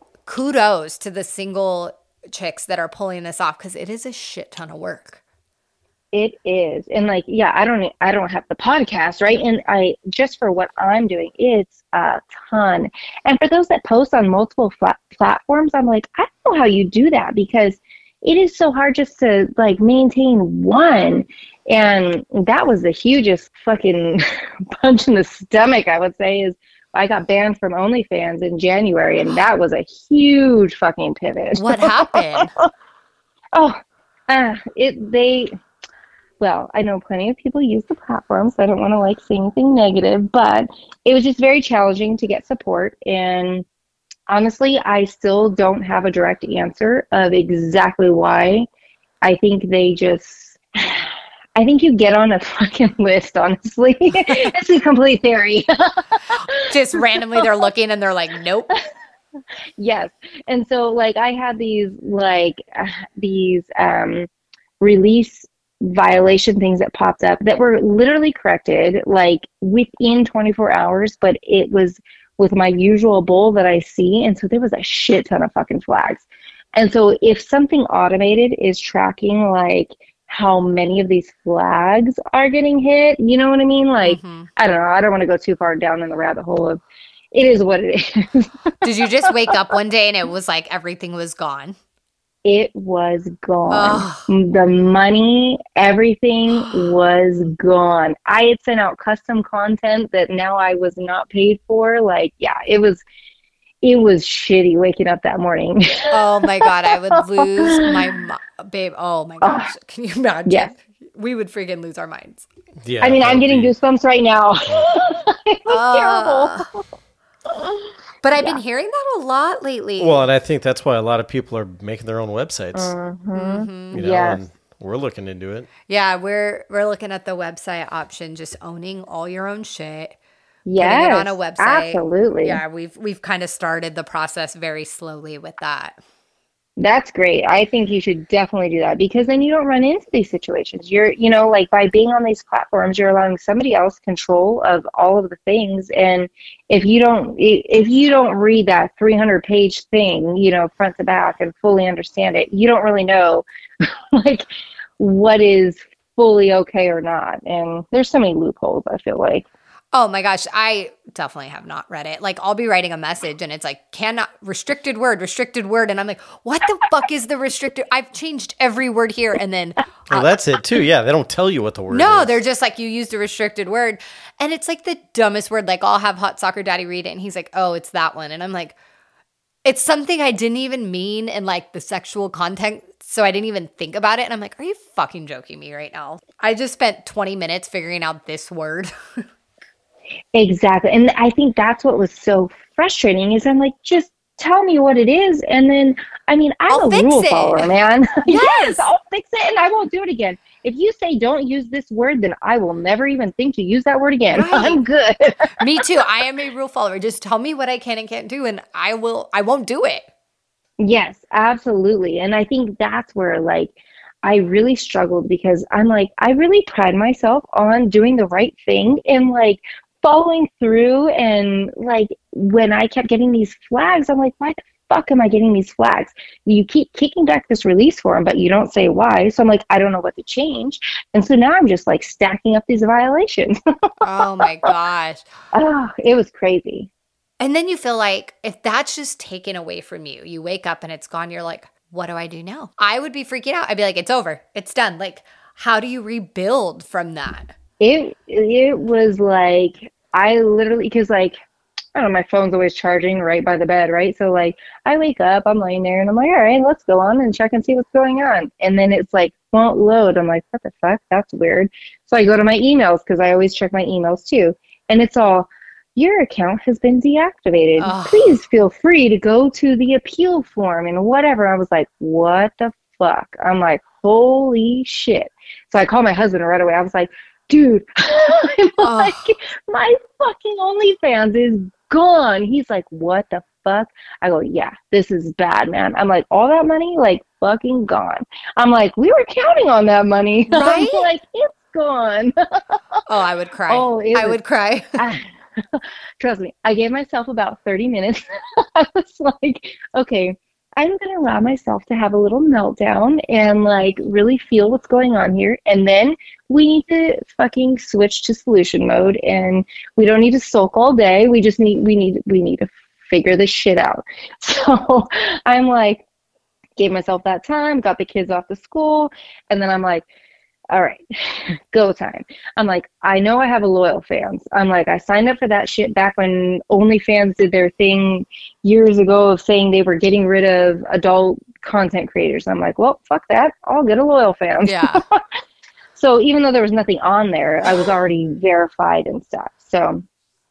kudos to the single chicks that are pulling this off, because it is a shit ton of work. It is. And like, yeah, I don't, I don't have the podcast, right? And I, just for what I'm doing, it's a ton. And for those that post on multiple flat platforms, I'm like, I don't know how you do that, because it is so hard just to like maintain one. And that was the hugest fucking punch in the stomach, I would say, is I got banned from OnlyFans in January, and that was a huge fucking pivot. What happened? oh, uh, it, they, well, I know plenty of people use the platform, so I don't want to like say anything negative, but it was just very challenging to get support. And honestly, I still don't have a direct answer of exactly why. I think they just, I think you get on a fucking list, honestly. It's a complete theory. Just randomly they're looking and they're like, nope. Yes. And so like I had these like uh, these um, release violation things that popped up that were literally corrected like within twenty-four hours, but it was with my usual bull that I see. And so there was a shit ton of fucking flags. And so if something automated is tracking like how many of these flags are getting hit, you know what I mean? Like, mm-hmm. I don't know. I don't want to go too far down in the rabbit hole of it is what it is. Did you just wake up one day and it was like everything was gone? It was gone. Oh. The money, everything was gone. I had sent out custom content that now I was not paid for. Like, yeah, it was, it was shitty waking up that morning. Oh my God. I would lose my, mo- babe. Oh my gosh. Oh. Can you imagine? Yes. We would freaking lose our minds. Yeah. I mean, I'm getting be... goosebumps right now. It was uh. terrible. But I've yeah. been hearing that a lot lately. Well, and I think that's why a lot of people are making their own websites. Mm-hmm. Mm-hmm. You know, yes. and we're looking into it. Yeah, we're we're looking at the website option, just owning all your own shit. Yes, putting it on a website. Absolutely. Yeah, we've we've kind of started the process very slowly with that. That's great. I think you should definitely do that, because then you don't run into these situations. You're, you know, like by being on these platforms, you're allowing somebody else control of all of the things. And if you don't, if you don't read that three hundred page thing, you know, front to back and fully understand it, you don't really know like what is fully okay or not. And there's so many loopholes, I feel like. Oh my gosh, I definitely have not read it. Like, I'll be writing a message and it's like, cannot, restricted word, restricted word. And I'm like, what the fuck is the restricted? I've changed every word here. And then. Well, that's it too. Yeah, they don't tell you what the word no, is. No, they're just like, you used a restricted word. And it's like the dumbest word. Like, I'll have Hot Soccer Daddy read it and he's like, oh, it's that one. And I'm like, it's something I didn't even mean in like the sexual content. So I didn't even think about it. And I'm like, are you fucking joking me right now? I just spent twenty minutes figuring out this word. Exactly. And I think that's what was so frustrating is I'm like, just tell me what it is. And then, I mean, I'm I'll a rule it. follower, man. Yes. Yes, I'll fix it and I won't do it again. If you say don't use this word, then I will never even think to use that word again. Right. I'm good. Me too. I am a rule follower. Just tell me what I can and can't do and I will, I won't do it. Yes, absolutely. And I think that's where like, I really struggled because I'm like, I really pride myself on doing the right thing and like, following through. And like when I kept getting these flags, I'm like, why the fuck am I getting these flags? You keep kicking back this release form, but you don't say why. So I'm like, I don't know what to change. And so now I'm just like stacking up these violations. Oh my gosh. Oh, it was crazy. And then you feel like if that's just taken away from you, you wake up and it's gone, you're like, what do I do now? I would be freaking out. I'd be like, it's over. It's done. Like, how do you rebuild from that? It it was like, I literally, because like, I don't know, my phone's always charging right by the bed, right? So like, I wake up, I'm laying there, and I'm like, all right, let's go on and check and see what's going on. And then it's like, won't load. I'm like, what the fuck? That's weird. So I go to my emails, because I always check my emails too. And it's all, your account has been deactivated. Ugh. Please feel free to go to the appeal form and whatever. I was like, what the fuck? I'm like, holy shit. So I called my husband right away. I was like, dude, I'm like, my fucking OnlyFans is gone. He's like, what the fuck? I go, yeah, this is bad, man. I'm like, all that money, like, fucking gone. I'm like, we were counting on that money. Right? I'm like, it's gone. Oh, I would cry. Oh, it I was- would cry. I, trust me, I gave myself about thirty minutes. I was like, okay, I'm going to allow myself to have a little meltdown and like really feel what's going on here. And then we need to fucking switch to solution mode, and we don't need to sulk all day. We just need, we need, we need to figure this shit out. So I'm like, gave myself that time, got the kids off to school. And then I'm like, all right, go time. I'm like, I know I have a loyal fans. I'm like, I signed up for that shit back when OnlyFans did their thing years ago of saying they were getting rid of adult content creators. I'm like, well, fuck that. I'll get a loyal fans. Yeah. So even though there was nothing on there, I was already verified and stuff. So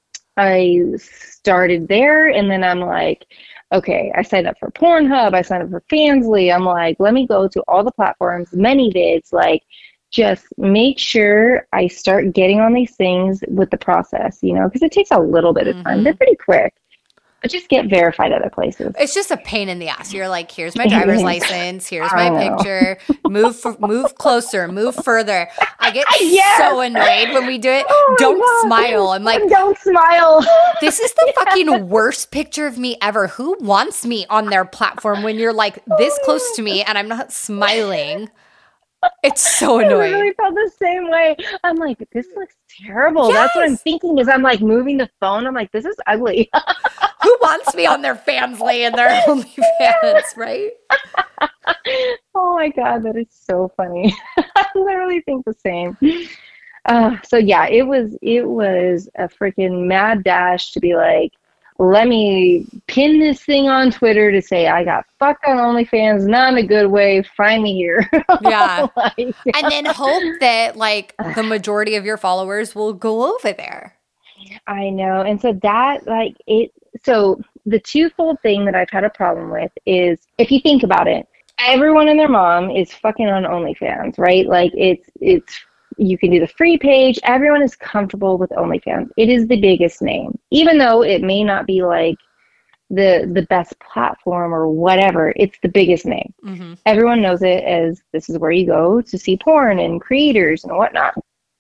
I started there, and then I'm like, okay, I signed up for Pornhub. I signed up for Fansly. I'm like, let me go to all the platforms, ManyVids, like, just make sure I start getting on these things with the process, you know, because it takes a little bit of time. Mm-hmm. They're pretty quick, but just get verified other places. It's just a pain in the ass. You're like, here's my driver's license. Here's my I know. picture. Move, f- move closer. Move further. I get Yes! so annoyed when we do it. Oh my Don't God. smile. I'm like, Don't smile. this is the fucking worst picture of me ever. Who wants me on their platform when you're like this close to me and I'm not smiling? It's so I annoying. literally felt the same way. I'm like, this looks terrible. That's what I'm Yes! thinking is I'm like moving the phone. I'm like, this is ugly. Who wants me on their Fansly and their OnlyFans, right? Oh my God, that is so funny. I literally think the same. Uh, so yeah, it was it was a freaking mad dash to be like, let me pin this thing on Twitter to say I got fucked on OnlyFans, not in a good way. Find me here. Yeah. Like, And then hope that like the majority of your followers will go over there. I know. And so that, like, it, so the twofold thing that I've had a problem with is, if you think about it, everyone and their mom is fucking on OnlyFans, right? Like, it's, it's, you can do the free page. Everyone is comfortable with OnlyFans. It is the biggest name, even though it may not be like the, the best platform or whatever. It's the biggest name. Mm-hmm. Everyone knows it as this is where you go to see porn and creators and whatnot.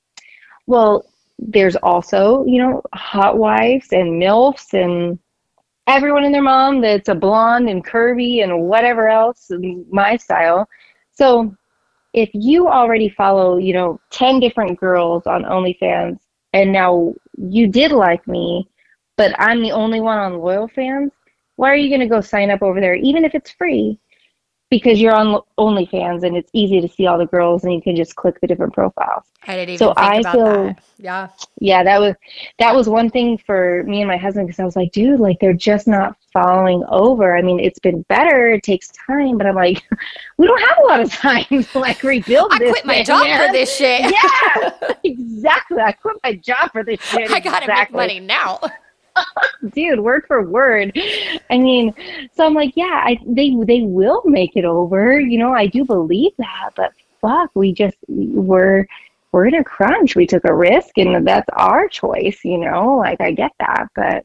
Well, there's also, you know, hot wives and MILFs and everyone and their mom that's a blonde and curvy and whatever else, my style. So if you already follow, you know, ten different girls on OnlyFans, and now you did like me, but I'm the only one on Loyal Fans, why are you going to go sign up over there, even if it's free? Because you're on OnlyFans and it's easy to see all the girls and you can just click the different profiles. I didn't even So think I about feel- that. Yeah. Yeah, that was that was one thing for me and my husband, because I was like, dude, like, they're just not following over. I mean, it's been better. It takes time, but I'm like, we don't have a lot of time to like rebuild I this quit my thing, job man. for this shit. Yeah, exactly. I quit my job for this shit. I gotta exactly. make money now. Dude, word for word. I mean, so I'm like, yeah, I, they they will make it over. You know, I do believe that, but fuck, we just we're we're in a crunch. We took a risk, and that's our choice. You know, like, I get that, but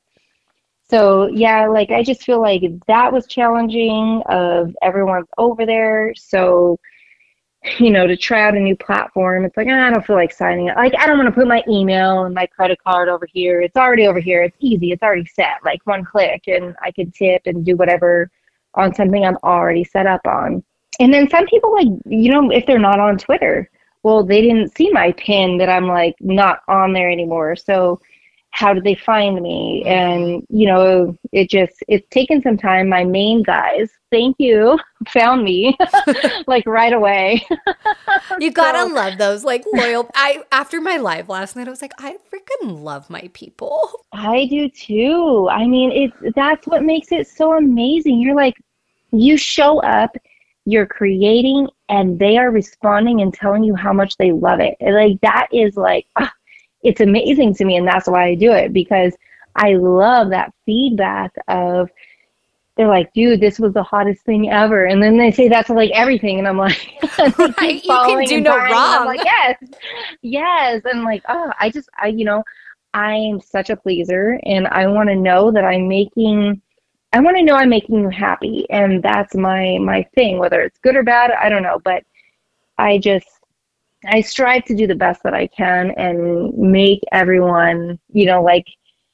so yeah, like, I just feel like that was challenging. Of everyone's over there, so. You know, to try out a new platform, it's like, I don't feel like signing up. Like, I don't want to put my email and my credit card over here. It's already over here. It's easy. It's already set. Like, one click, and I could tip and do whatever on something I'm already set up on. And then some people, like, you know, if they're not on Twitter, well, they didn't see my pin that I'm, like, not on there anymore. So how did they find me? And, you know, it just, it's taken some time. My main guys, thank you, found me like right away. You gotta So- love those like loyal. I after my live last night, I was like, I freaking love my people. I do too. I mean, it's, that's what makes it so amazing. You're like, you show up, you're creating, and they are responding and telling you how much they love it. And like, that is like, ah, it's amazing to me. And that's why I do it, because I love that feedback of, they're like, dude, this was the hottest thing ever. And then they say that to like everything. And I'm like, right? You can do no wrong. I'm like, yes, yes. And like, oh, I just, I, you know, I'm such a pleaser, and I want to know that I'm making, I want to know I'm making you happy. And that's my, my thing, whether it's good or bad, I don't know. But I just, I strive to do the best that I can and make everyone, you know, like,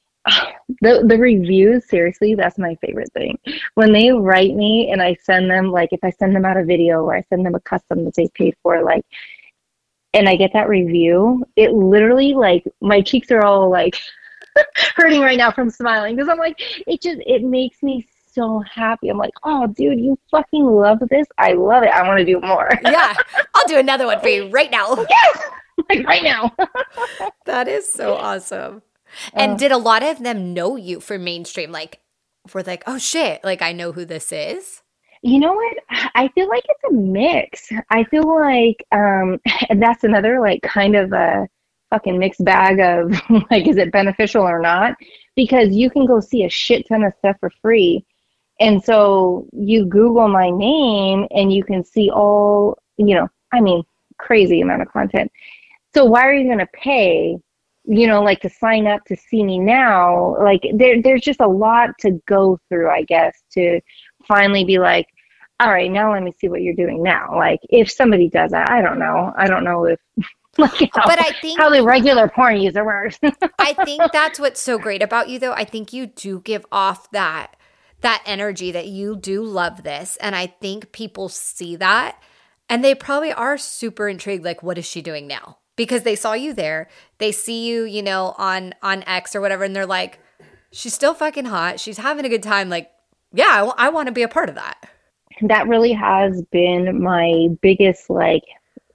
the the reviews, seriously, that's my favorite thing. When they write me and I send them, like if I send them out a video or I send them a custom that they paid for, like, and I get that review, it literally, like, my cheeks are all like hurting right now from smiling, because I'm like, it just, it makes me so happy. I'm like, oh dude, you fucking love this. I love it. I want to do more. Yeah, I'll do another one for you right now. Yes, like right now. That is so awesome. And uh, did a lot of them know you for mainstream? Like, were like, oh shit, like I know who this is? You know what? I feel like it's a mix. I feel like, um, and that's another like kind of a fucking mixed bag of like, is it beneficial or not? Because you can go see a shit ton of stuff for free. And so you Google my name and you can see all, you know, I mean, crazy amount of content. So why are you going to pay, you know, like to sign up to see me now? Like there, there's just a lot to go through, I guess, to finally be like, all right, now let me see what you're doing now. Like if somebody does that, I don't know. I don't know if like how, but I think how the regular porn user works. I think that's what's so great about you though. I think you do give off that that energy that you do love this. And I think people see that and they probably are super intrigued. Like, what is she doing now? Because they saw you there. They see you, you know, on, on X or whatever. And they're like, she's still fucking hot. She's having a good time. Like, yeah, I, w- I want to be a part of that. That really has been my biggest, like,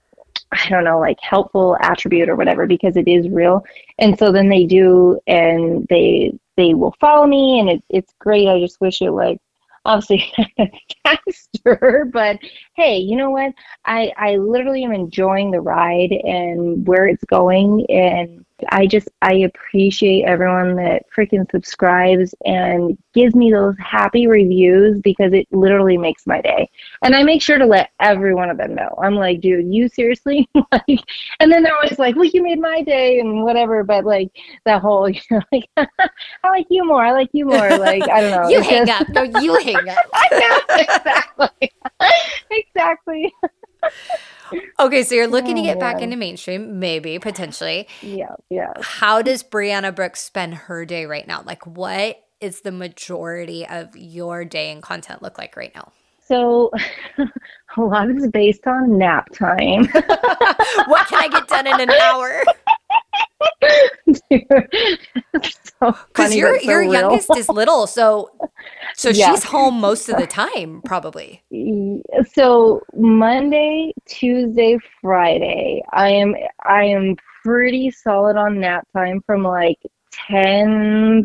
I don't know, like helpful attribute or whatever, because it is real. And so then they do, and they, they will follow me, and it, it's great. I just wish it like, obviously faster, but hey, you know what? I, I literally am enjoying the ride and where it's going. And I just, I appreciate everyone that freaking subscribes and gives me those happy reviews, because it literally makes my day. And I make sure to let every one of them know. I'm like, dude, you seriously? Like, and then they're always like, well, you made my day and whatever. But like that whole, you know, like, I like you more. I like you more. Like, I don't know. You hang just... up. No, you hang up. I know, exactly. Exactly. Okay, so you're looking oh, to get yeah. back into mainstream, maybe, potentially. Yeah, yeah. How does Brianna Brooks spend her day right now? Like, what is the majority of your day and content look like right now? So a lot is based on nap time. What can I get done in an hour? Because so your so your real. youngest is little, so so yeah. she's home most of the time, probably. So Monday, Tuesday, Friday, I am I am pretty solid on nap time from like ten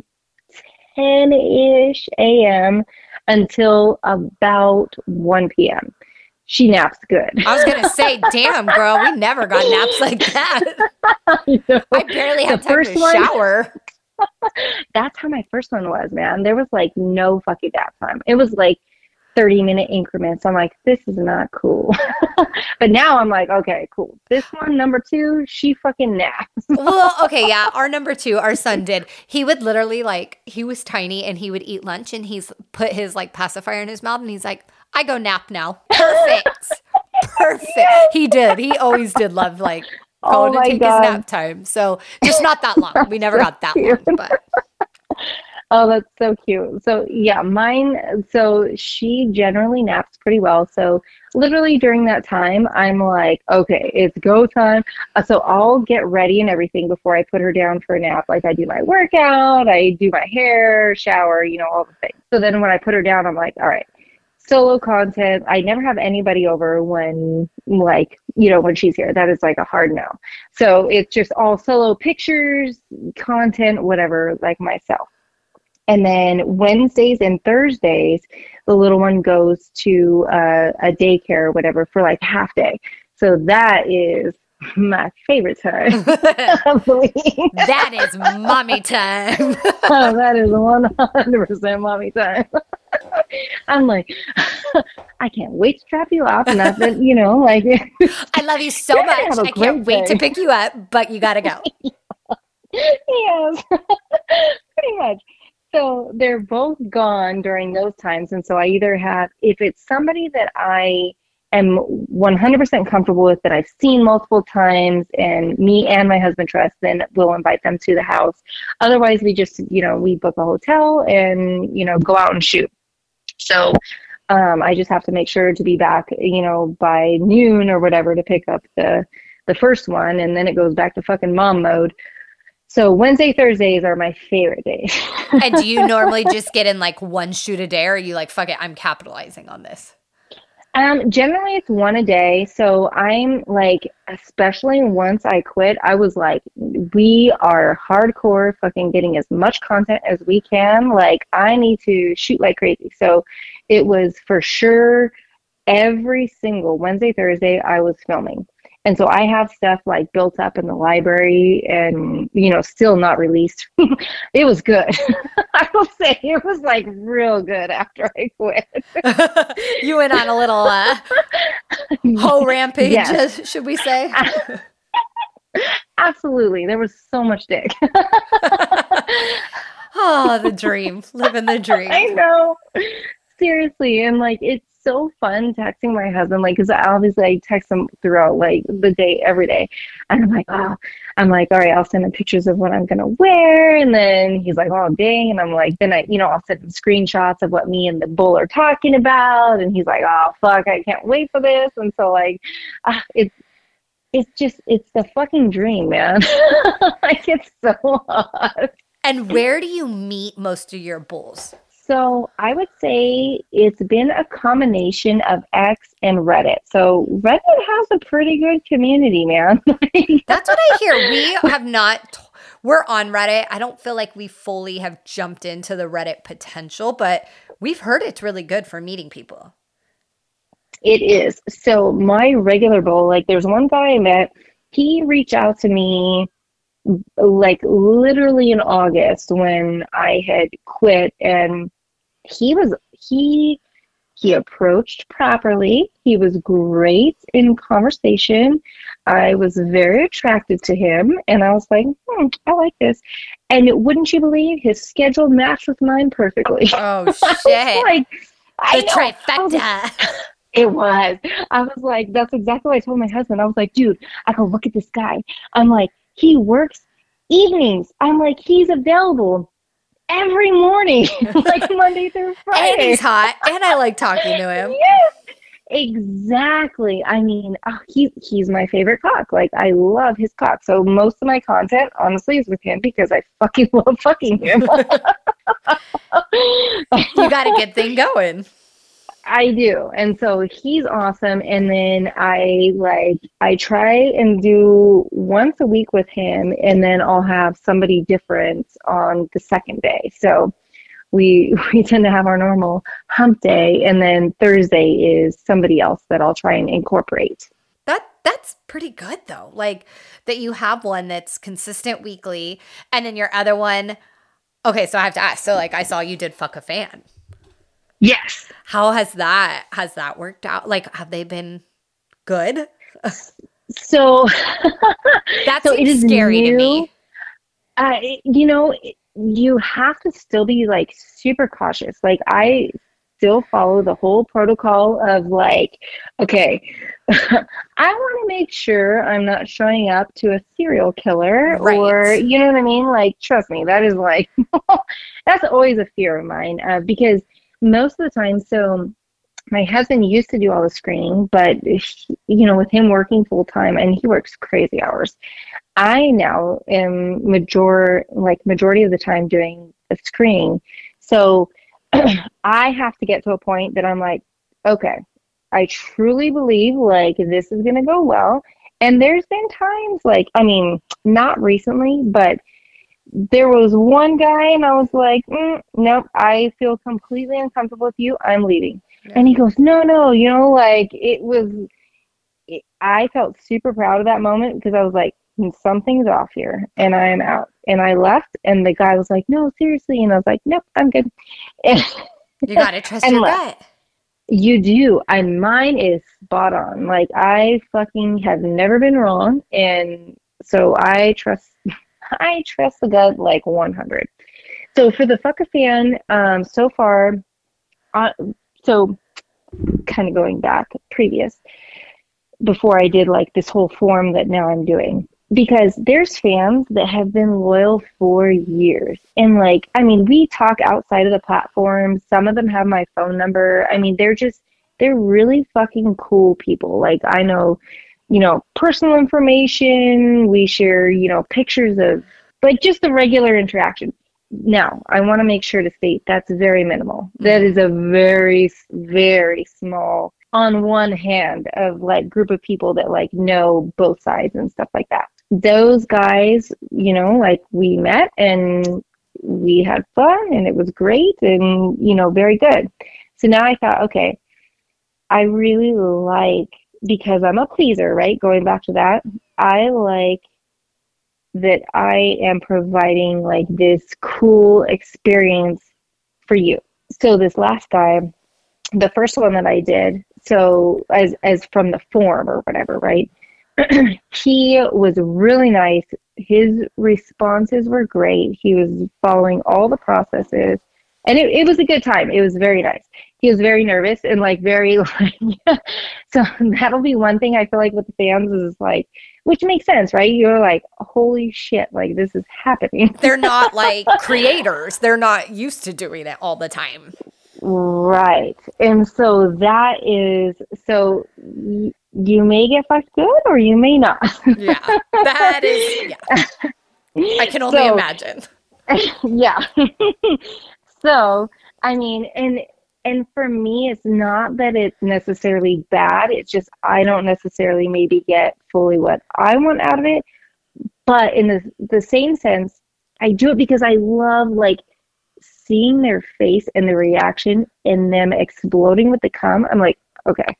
ish a.m. until about one p.m. She naps good. I was gonna say, damn, girl, we never got naps like that. I, I barely had time to one, shower. That's how my first one was, man. There was like no fucking nap time. It was like thirty minute increments. I'm like, this is not cool. But now I'm like, okay, cool. This one, number two, she fucking naps. Well, okay, yeah. Our number two, our son did. He would literally like, he was tiny and he would eat lunch and he's put his like pacifier in his mouth and he's like, I go nap now. Perfect. Perfect. Yes. He did. He always did love like going oh to take God. his nap time. So just not that long. We never got that long, but oh, that's so cute. So yeah, mine, so she generally naps pretty well. So literally during that time, I'm like, okay, it's go time. Uh, so I'll get ready and everything before I put her down for a nap. Like I do my workout, I do my hair, shower, you know, all the things. So then when I put her down, I'm like, all right, solo content. I never have anybody over when, like, you know, when she's here. That is like a hard no. So it's just all solo pictures, content, whatever, like myself. And then Wednesdays and Thursdays, the little one goes to uh, a daycare or whatever for like half day. So that is my favorite time of the week. That is mommy time. Oh, that is one hundred percent mommy time. I'm like, I can't wait to drop you off. Not that, you know, like. I love you so You're much. gonna have a I can't great wait to day. pick you up, but you got to go. Yes, pretty much. So they're both gone during those times. And so I either have, if it's somebody that I am one hundred percent comfortable with, that I've seen multiple times and me and my husband trust, then we'll invite them to the house. Otherwise, we just, you know, we book a hotel and, you know, go out and shoot. So um, I just have to make sure to be back, you know, by noon or whatever to pick up the, the first one. And then it goes back to fucking mom mode. So Wednesday, Thursdays are my favorite days. And do you normally just get in like one shoot a day, or are you like, fuck it, I'm capitalizing on this? Um, generally it's one a day. So I'm like, especially once I quit, I was like, we are hardcore fucking getting as much content as we can. Like, I need to shoot like crazy. So it was for sure every single Wednesday, Thursday I was filming. And so I have stuff like built up in the library and, you know, still not released. It was good. I will say it was like real good after I quit. You went on a little uh, whole rampage, Yes. should we say? Absolutely. There was so much dick. Oh, the dream. Living the dream. I know. Seriously. And like, it's so fun texting my husband, like, because obviously I text him throughout like the day, every day. And I'm like, oh, I'm like, all right, I'll send him pictures of what I'm going to wear. And then he's like, oh, dang. And I'm like, then I, you know, I'll send him screenshots of what me and the bull are talking about. And he's like, oh, fuck, I can't wait for this. And so like, uh, it's, it's just, it's the fucking dream, man. Like, it's so hot. And where do you meet most of your bulls? So I would say it's been a combination of X and Reddit. So Reddit has a pretty good community, man. That's what I hear. We have not, we're on Reddit. I don't feel like we fully have jumped into the Reddit potential, but we've heard it's really good for meeting people. It is. So my regular bull, like there's one guy I met, he reached out to me like literally in August when I had quit, and he was he he approached properly. He was great in conversation. I was very attracted to him, and I was like, hmm, I like this. And wouldn't you believe, his schedule matched with mine perfectly. Oh I shit. was like, I The know. I was like, trifecta. it was. I was like, that's exactly what I told my husband. I was like, dude, I go, look at this guy. I'm like, he works evenings. I'm like, he's available every morning, like Monday through Friday. And he's hot, and I like talking to him. Yes, exactly. I mean, oh, he, he's my favorite cock. Like, I love his cock. So most of my content, honestly, is with him because I fucking love fucking him. You got a good thing going. I do. And so he's awesome. And then I like, I try and do once a week with him, and then I'll have somebody different on the second day. So we, we tend to have our normal hump day, and then Thursday is somebody else that I'll try and incorporate. That that's pretty good though. Like that you have one that's consistent weekly, and then your other one. Okay, so I have to ask. So like I saw you did Fuck a Fan. Yes. How has that has that worked out? Like, have they been good? So That so seems it is scary new. to me. Uh, you know, you have to still be like super cautious. Like, I still follow the whole protocol of like, okay, I want to make sure I'm not showing up to a serial killer, Right. or, you know what I mean? Like, trust me, that is like, that's always a fear of mine, uh, because most of the time, so my husband used to do all the screening, but he, you know, with him working full time, and he works crazy hours, I now am major, like majority of the time doing the screening. So I have to get to a point that I'm like, okay, I truly believe like this is going to go well. And there's been times like, I mean, not recently, but there was one guy and I was like, mm, nope, I feel completely uncomfortable with you. I'm leaving. Yeah. And he goes, no, no, you know, like it was, it, I felt super proud of that moment because I was like, something's off here and I am out. And I left and the guy was like, no, seriously. And I was like, nope, I'm good. And, You got to trust and your left. gut. You do. And mine is spot on. Like, I fucking have never been wrong. And so I trust, I trust the gut like one hundred. So for the Fuck a Fan, um, so far, uh, so kind of going back previous, before I did like this whole form that now I'm doing, because there's fans that have been loyal for years. And like, I mean, we talk outside of the platform. Some of them have my phone number. I mean, they're just, they're really fucking cool people. Like, I know, you know, personal information. We share, you know, pictures of like just the regular interaction. Now, I want to make sure to state that's very minimal. That is a very, very small, on one hand, of like group of people that like know both sides and stuff like that. Those guys, you know, like we met and we had fun and it was great and, you know, very good. So now I thought, okay, I really like, because I'm a pleaser, right? Going back to that, I like that I am providing like this cool experience for you. So this last guy, the first one that I did, so as as from the form or whatever, right? He was really nice. His responses were great. He was following all the processes. And it, it was a good time. It was very nice. He was very nervous and like very like, so that'll be one thing I feel like with the fans is like, which makes sense, right? You're like, holy shit, like this is happening. They're not like creators. They're not used to doing it all the time. Right. And so that is, so y- you may get fucked good or you may not. Yeah. That is, yeah. I can only So, imagine. Yeah. So, I mean, and and for me, it's not that it's necessarily bad. It's just I don't necessarily maybe get fully what I want out of it. But in the the same sense, I do it because I love like seeing their face and the reaction and them exploding with the cum. I'm like, okay.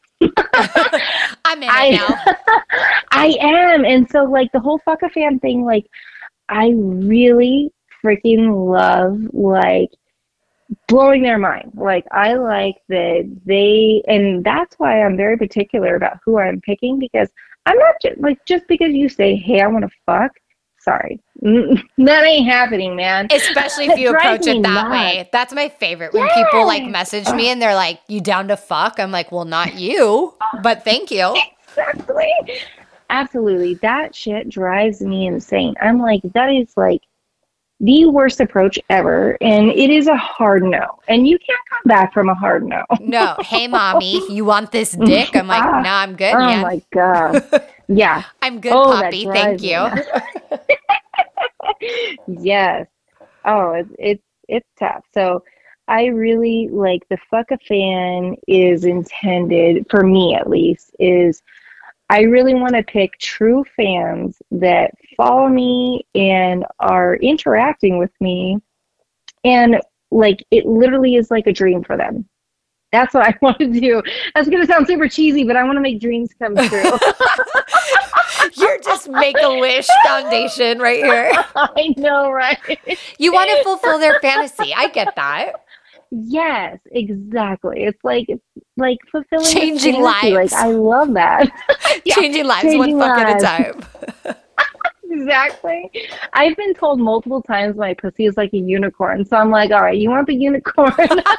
I'm in it I, now. I am. And so like the whole Fuck a Fan thing, like I really freaking love like blowing their mind. Like I like that they, and that's why I'm very particular about who I'm picking, because I'm not just like, just because you say, hey, I want to fuck, sorry. That ain't happening, man. Especially if you That drives approach it me that nuts. way. That's my favorite. When Yeah. people like message me and they're like, you down to fuck? I'm like, well, not you, but thank you. Exactly. Absolutely. That shit drives me insane. I'm like, that is like the worst approach ever. And it is a hard no. And you can't come back from a hard no. No. Hey, mommy, you want this dick? I'm like, Ah. no, I'm good, Oh man. my God. Yeah. I'm good, Oh, that Poppy. Thank drives you. me Yes. Oh, it's, it's, it's tough. So I really like the Fuck a Fan is intended, for me at least, is I really want to pick true fans that follow me and are interacting with me. And like, it literally is like a dream for them. That's what I want to do. That's going to sound super cheesy, but I want to make dreams come true. You're just Make-A-Wish Foundation right here. I know, right? You want to fulfill their fantasy. I get that. Yes, exactly. It's like it's like fulfilling a Changing fantasy. lives. Like I love that. Yeah, Changing lives changing one fuck lives. at a time. Exactly. I've been told multiple times my pussy is like a unicorn. So I'm like, all right, you want the unicorn?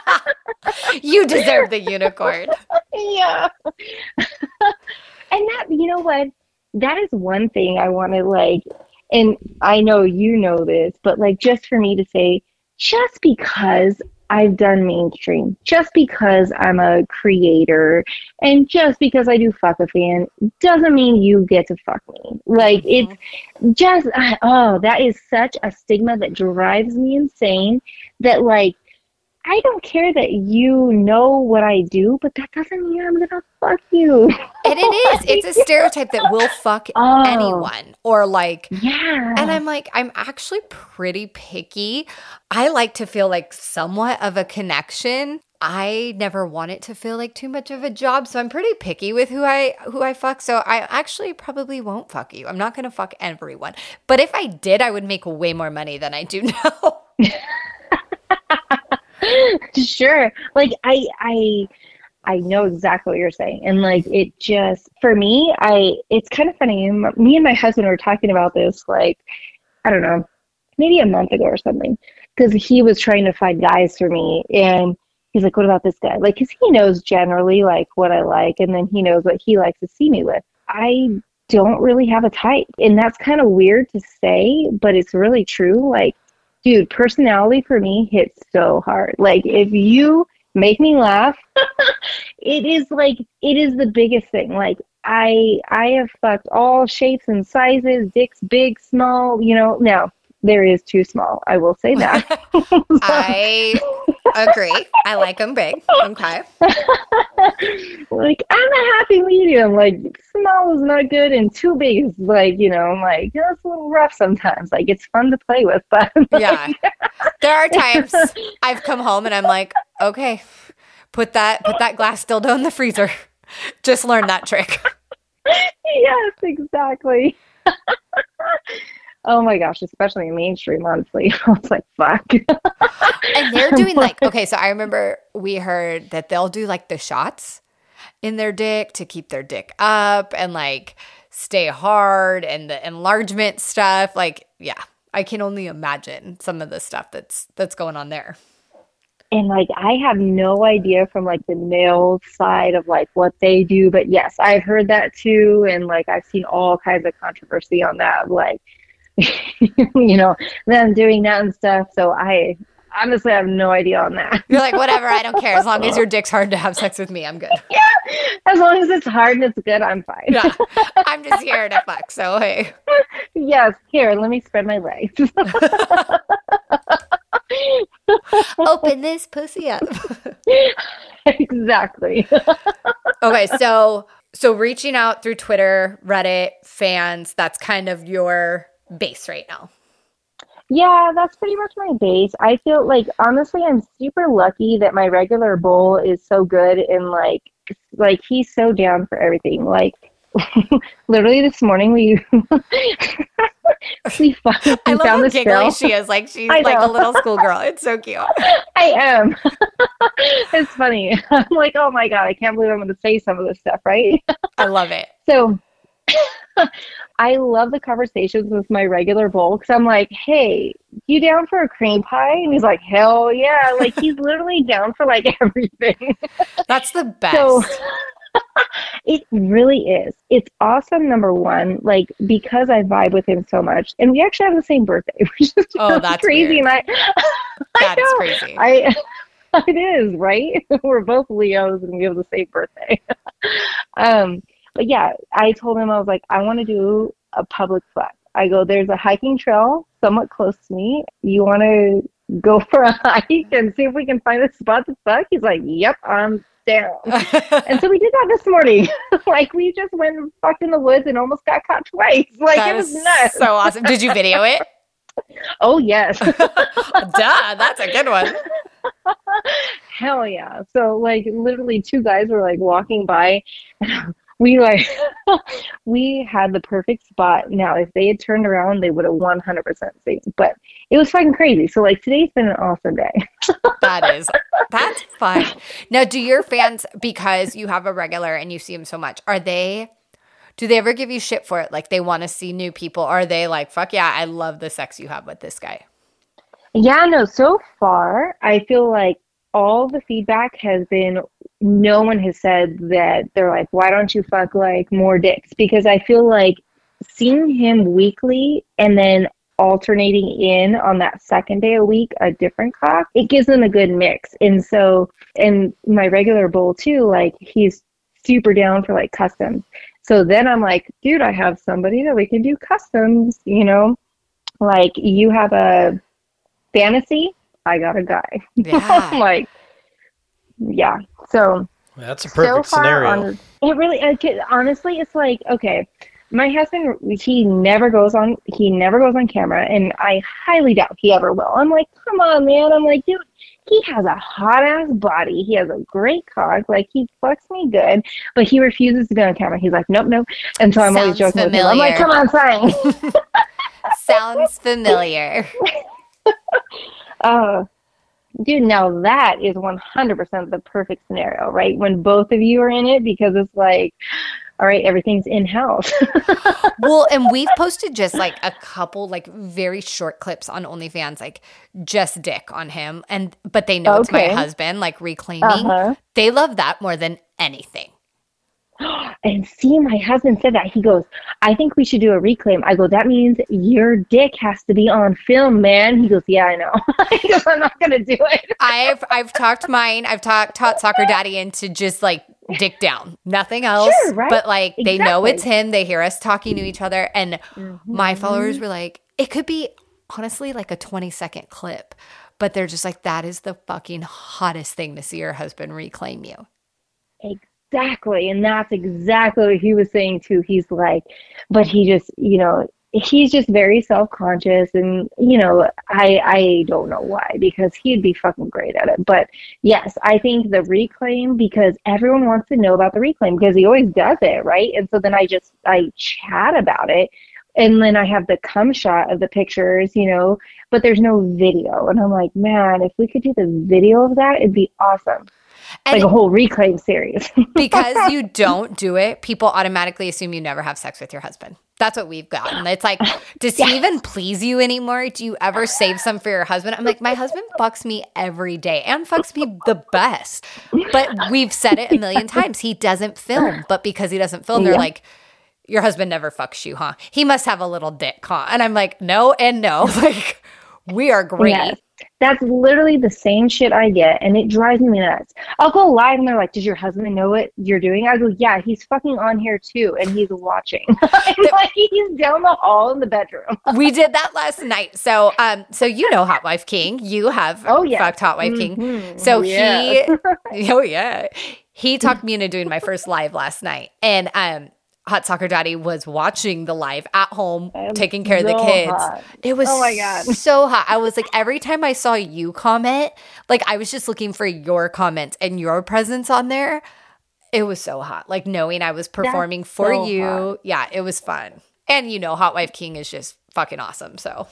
You deserve the unicorn. Yeah. And that, you know what? That is one thing I want to like, and I know you know this, but like just for me to say, just because I've done mainstream, just because I'm a creator, and just because I do Fuck a Fan, doesn't mean you get to fuck me. Like, it's just, oh, that is such a stigma that drives me insane, that, like, I don't care that you know what I do, but that doesn't mean I'm gonna fuck you. And it is. It's a stereotype that will fuck Oh. anyone. Or like, Yeah. and I'm like, I'm actually pretty picky. I like to feel like somewhat of a connection. I never want it to feel like too much of a job, so I'm pretty picky with who I who I fuck. So I actually probably won't fuck you. I'm not gonna fuck everyone. But if I did, I would make way more money than I do now. Sure. Like I I I know exactly what you're saying. And like it just for me, I it's kind of funny. Me and my husband were talking about this like I don't know, maybe a month ago or something. Because he was trying to find guys for me and he's like, what about this guy? Like, because he knows generally, like, what I like, and then he knows what he likes to see me with. I don't really have a type. And that's kind of weird to say, but it's really true. Like, dude, personality for me hits so hard. Like, if you make me laugh, it is, like, it is the biggest thing. Like, I I have fucked all shapes and sizes, dicks big, small, you know. Now, there is too small. I will say that. So. I agree. I like them big. Okay. Like, I'm a happy medium. Like, small is not good and too big is like, you know, like, you know, it's a little rough sometimes. Like, it's fun to play with, but. Like, yeah. There are times I've come home and I'm like, okay, put that, put that glass dildo in the freezer. Just learn that trick. Yes, exactly. Oh my gosh, especially in mainstream, honestly. I was like, fuck. And they're doing like, okay, so I remember we heard that they'll do like the shots in their dick to keep their dick up and like stay hard and the enlargement stuff. Like, yeah, I can only imagine some of the stuff that's that's going on there. And like, I have no idea from like the male side of like what they do, but yes, I've heard that too. And like, I've seen all kinds of controversy on that. Like, you know, them doing that and stuff. So I honestly have no idea on that. You're like, whatever, I don't care. As long as your dick's hard to have sex with me, I'm good. Yeah. As long as it's hard and it's good, I'm fine. Yeah. I'm just here to fuck. So, hey. Yes. Here, let me spread my legs. Open this pussy up. Exactly. Okay. So, so reaching out through Twitter, Reddit, fans, that's kind of your base right now. Yeah, that's pretty much my base. I feel like, honestly, I'm super lucky that my regular bull is so good and like, like he's so down for everything. Like, literally this morning we we, found, we I love found how this giggly girl. she is. Like she's like a little schoolgirl. It's so cute. I am. It's funny. I'm like, oh my God, I can't believe I'm going to say some of this stuff, right? I love it. So I love the conversations with my regular bull because I'm like, hey, you down for a cream pie? And he's like, hell yeah. Like, he's literally down for like everything. That's the best. So, it really is. It's awesome, number one, like, because I vibe with him so much. And we actually have the same birthday, which is oh, that's crazy. Weird. And I, that I is know, crazy. I, it is, right? We're both Leos and we have the same birthday. um, but yeah, I told him, I was like, I want to do a public fuck. I go, there's a hiking trail somewhat close to me. You want to go for a hike and see if we can find a spot to fuck? He's like, yep, I'm down. And so we did that this morning. Like, we just went and fucked in the woods and almost got caught twice. Like, that it was nuts. So awesome. Did you video it? Oh, yes. Duh, that's a good one. Hell yeah. So, like, literally two guys were, like, walking by. We, like, we had the perfect spot. Now, if they had turned around, they would have one hundred percent seen. But it was fucking crazy. So, like, today's been an awesome day. That is. That's fun. Now, do your fans, because you have a regular and you see them so much, are they, do they ever give you shit for it? Like, they want to see new people? Or are they like, fuck yeah, I love the sex you have with this guy? Yeah, no, so far, I feel like all the feedback has been, no one has said that they're like, why don't you fuck like more dicks? Because I feel like seeing him weekly and then alternating in on that second day a week, a different cock, it gives them a good mix. And so, and my regular bull too, like he's super down for like customs. So then I'm like, dude, I have somebody that we can do customs, you know, like you have a fantasy, I got a guy. Yeah. Like, yeah. So that's a perfect so far scenario. On, it really, it, honestly, it's like, okay, My husband, he never goes on, he never goes on camera, and I highly doubt he ever will. I'm like, come on, man. I'm like, dude, he has a hot ass body. He has a great cock. Like, he fucks me good, but he refuses to be on camera. He's like, nope, nope. And so I'm always Sounds joking with him. I'm like, familiar. come on, son. Sounds familiar. uh, dude, now that is one hundred percent the perfect scenario, right? When both of you are in it, because it's like, all right, everything's in-house. Well, and we've posted just like a couple like very short clips on OnlyFans, like just dick on him. And but they know it's my Okay. husband, like reclaiming. Uh-huh. They love that more than anything. And see, my husband said that. He goes, I think we should do a reclaim. I go, that means your dick has to be on film, man. He goes, yeah, I know. He goes, I'm not going to do it. I've I've talked mine. I've talked taught Soccer Daddy into just like dick down, nothing else. Sure, right? But like they know Exactly. it's him. They hear us talking to each other, and my followers were like, it could be honestly like a twenty second clip, but they're just like, that is the fucking hottest thing to see your husband reclaim you. Exactly. And that's exactly what he was saying too. He's like, but he just, you know, he's just very self-conscious, and, you know, I I don't know why, because he'd be fucking great at it. But yes, I think the reclaim, because everyone wants to know about the reclaim, because he always does it, right? And so then I just, I chat about it. And then I have the cum shot of the pictures, you know, but there's no video. And I'm like, man, if we could do the video of that, it'd be awesome. And Like a whole reclaim series. because you don't do it, people automatically assume you never have sex with your husband. That's what we've gotten. It's like, does he even please you anymore? Do you ever save some for your husband? I'm like, my husband fucks me every day and fucks me the best. But we've said it a million times. He doesn't film. But because he doesn't film, they're Yeah. like, your husband never fucks you, huh? He must have a little dick, huh? And I'm like, no and no. Like, we are great. Yes. That's literally the same shit I get, and it drives me nuts. I'll go live, and they're like, does your husband know what you're doing? I go, yeah, he's fucking on here too, and he's watching. I'm like, he's down the hall in the bedroom. We did that last night. So, um, so you know Hot Wife King. You have Oh, yeah. fucked Hot Wife King. Mhm. So Yeah. he, oh yeah, he talked me into doing my first live last night, and um, Hot Soccer Daddy was watching the live at home, I'm taking care of the so kids. hot. It was Oh my God. so hot. I was like, every time I saw you comment, like I was just looking for your comments and your presence on there. It was so hot. Like knowing I was performing for so you. hot. Yeah, it was fun. And you know, Hot Wife King is just fucking awesome. So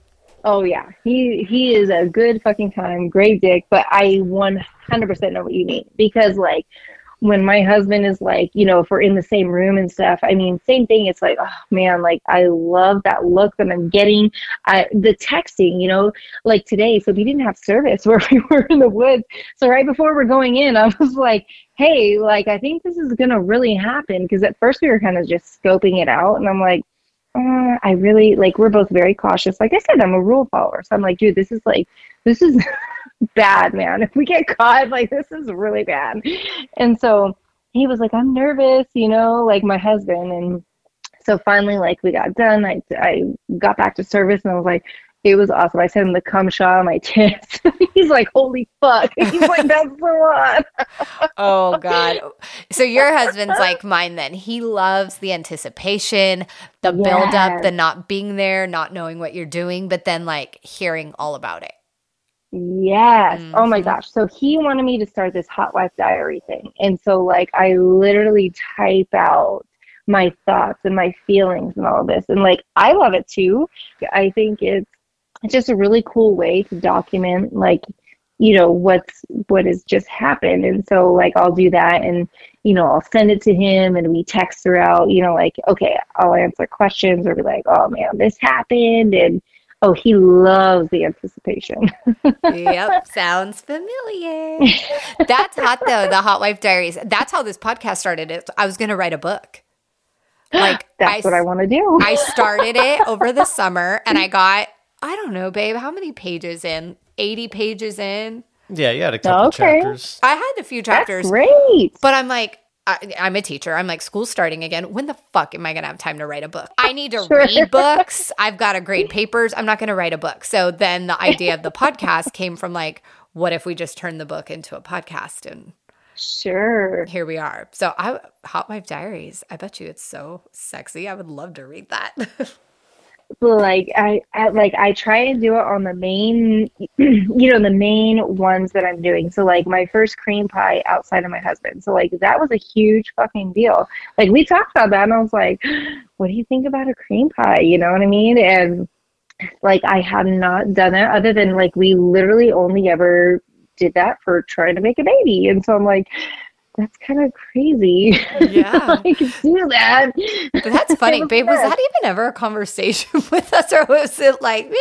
Oh yeah, he he is a good fucking time, great dick. But I one hundred percent know what you mean, because like when my husband is like, you know, if we're in the same room and stuff, I mean, same thing. It's like, oh man, like I love that look that I'm getting. I, the texting, you know, like today. So we didn't have service where we were in the woods. So right before we're going in, I was like, hey, like I think this is gonna really happen, because at first we were kind of just scoping it out, and I'm like, uh, I really like. We're both very cautious. Like I said, I'm a rule follower, so I'm like, dude, this is like, this is bad, man. If we get caught, like this is really bad. And so he was like, I'm nervous, you know, like my husband. And so finally, like we got done. I I got back to service, and I was like, it was awesome. I sent him the cum shot of my tits. He's like, holy fuck. He's like, that's the one. oh God. So your husband's like mine then. He loves the anticipation, the build up, Yes. the not being there, not knowing what you're doing, but then like hearing all about it. Yes. Oh my Mhm. gosh. So he wanted me to start this Hot Wife Diary thing. And so like I literally type out my thoughts and my feelings and all of this. And like I love it too. I think it's it's just a really cool way to document like, you know, what's what has just happened. And so like I'll do that, and you know, I'll send it to him, and we text throughout, you know, like, okay, I'll answer questions or be like, oh man, this happened, and oh, he loves the anticipation. Yep. Sounds familiar. That's hot though, the Hot Wife Diaries. That's how this podcast started. It. I was going to write a book. Like That's what I want to do. I started it over the summer, and I got, I don't know, babe, how many pages in? eighty pages in. Yeah, you had a couple Okay. chapters. I had a few chapters. That's great. But I'm like, I, I'm a teacher. I'm like, school's starting again. When the fuck am I going to have time to write a book? I need to Sure. read books. I've got to grade papers. I'm not going to write a book. So then the idea of the podcast came from like, what if we just turn the book into a podcast? And Sure. here we are. So I Hot Wife Diaries. I bet you it's so sexy. I would love to read that. Like I, I like I try and do it on the main, you know, the main ones that I'm doing. So like my first cream pie outside of my husband. So like that was a huge fucking deal. Like we talked about that and I was like, what do you think about a cream pie? You know what I mean? And like I had not done it other than like we literally only ever did that for trying to make a baby. And so I'm like, that's kind of crazy. Yeah. I could do that. But that's funny, It was babe. Was fun. that even ever a conversation with us, or was it like me?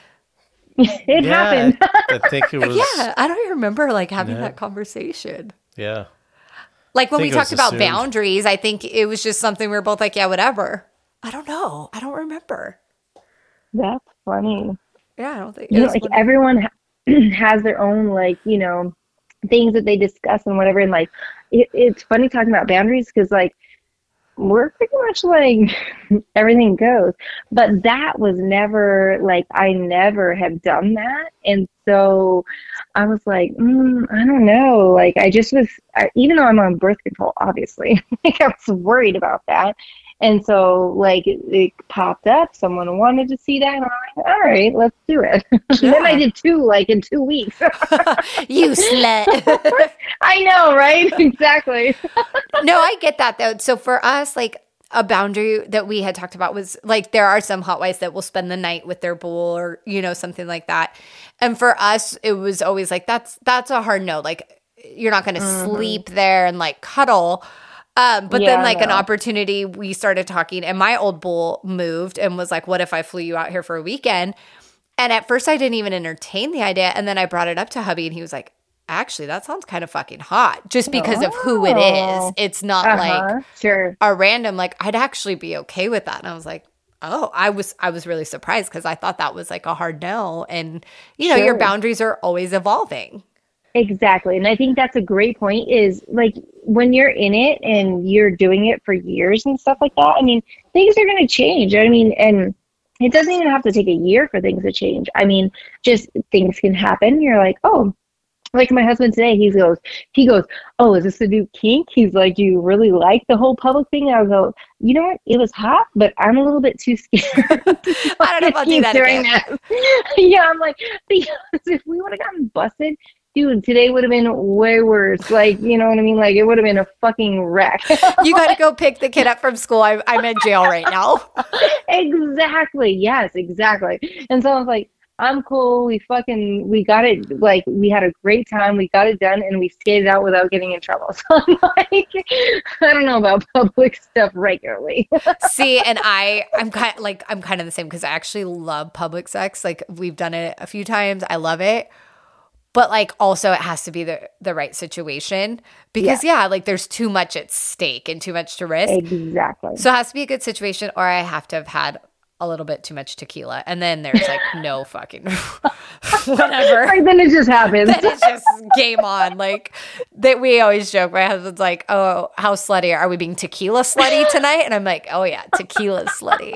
It Yeah, happened. I, I think it was. Yeah, I don't even remember like having Yeah. that conversation. Yeah. Like when we think it was talked about assumed. boundaries, I think it was just something we were both like, yeah, whatever. I don't know. I don't remember. That's funny. Yeah, I don't think You it know, was like one- everyone ha- has their own, like, you know, things that they discuss and whatever. And like, it, it's funny talking about boundaries because, like, we're pretty much like everything goes. But that was never, like, I never have done that. And so I was like, mm, I don't know. Like, I just was, I, even though I'm on birth control, obviously, like, I was worried about that. And so, like, it, it popped up. Someone wanted to see that. And I'm like, all right, let's do it. Then I Yeah. did two, like, in two weeks. you slut. I know, right? Exactly. No, I get that though. So for us, like a boundary that we had talked about was like there are some hot wives that will spend the night with their bull or you know something like that. And for us, it was always like that's that's a hard no. Like you're not going to Mhm. sleep there and like cuddle. Um, but then Yeah, like an no. opportunity, we started talking, and my old bull moved and was like, "What if I flew you out here for a weekend?" And at first, I didn't even entertain the idea, and then I brought it up to hubby, and he was like, actually, that sounds kind of fucking hot just because of who it is. Oh. It's not Uh-huh. like Sure. a random, like, I'd actually be okay with that. And I was like, oh, I was, I was really surprised because I thought that was like a hard no. And, you know, your Sure. boundaries are always evolving. Exactly. And I think that's a great point is like when you're in it and you're doing it for years and stuff like that, I mean, things are going to change. I mean, and it doesn't even have to take a year for things to change. I mean, just things can happen. You're like, oh, like my husband today, he goes, he goes, oh, is this a new kink? He's like, do you really like the whole public thing? I go, you know what? It was hot, but I'm a little bit too scared. I don't know if I'll do Keep that doing again. that. Yeah, I'm like, because if we would have gotten busted, dude, today would have been way worse. Like, you know what I mean? Like, it would have been a fucking wreck. You got to go pick the kid up from school. I'm, I'm in jail right now. Exactly. Yes, exactly. And so I was like, I'm cool. We fucking, we got it. Like, we had a great time. We got it done and we skated out without getting in trouble. So I'm like, I don't know about public stuff regularly. See, and I, I'm kind like, I'm kind of the same because I actually love public sex. Like we've done it a few times. I love it. But like also it has to be the, the right situation because yeah. like there's too much at stake and too much to risk. Exactly. So it has to be a good situation or I have to have had a little bit too much tequila. And then there's like no fucking whatever. Like, then it just happens. Then it's just game on. Like that we always joke. My husband's like, oh, how slutty are we being tequila slutty tonight? And I'm like, oh yeah, tequila slutty.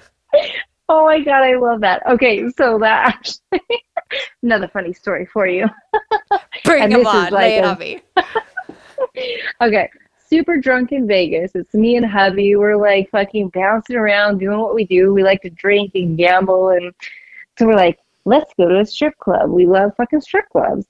Oh my God, I love that. Okay, so that actually, another funny story for you. Bring And them this is on. like Lay it a- on me. Okay, super drunk in Vegas. It's me and hubby. We're like fucking bouncing around, doing what we do. We like to drink and gamble. And so we're like, let's go to a strip club. We love fucking strip clubs.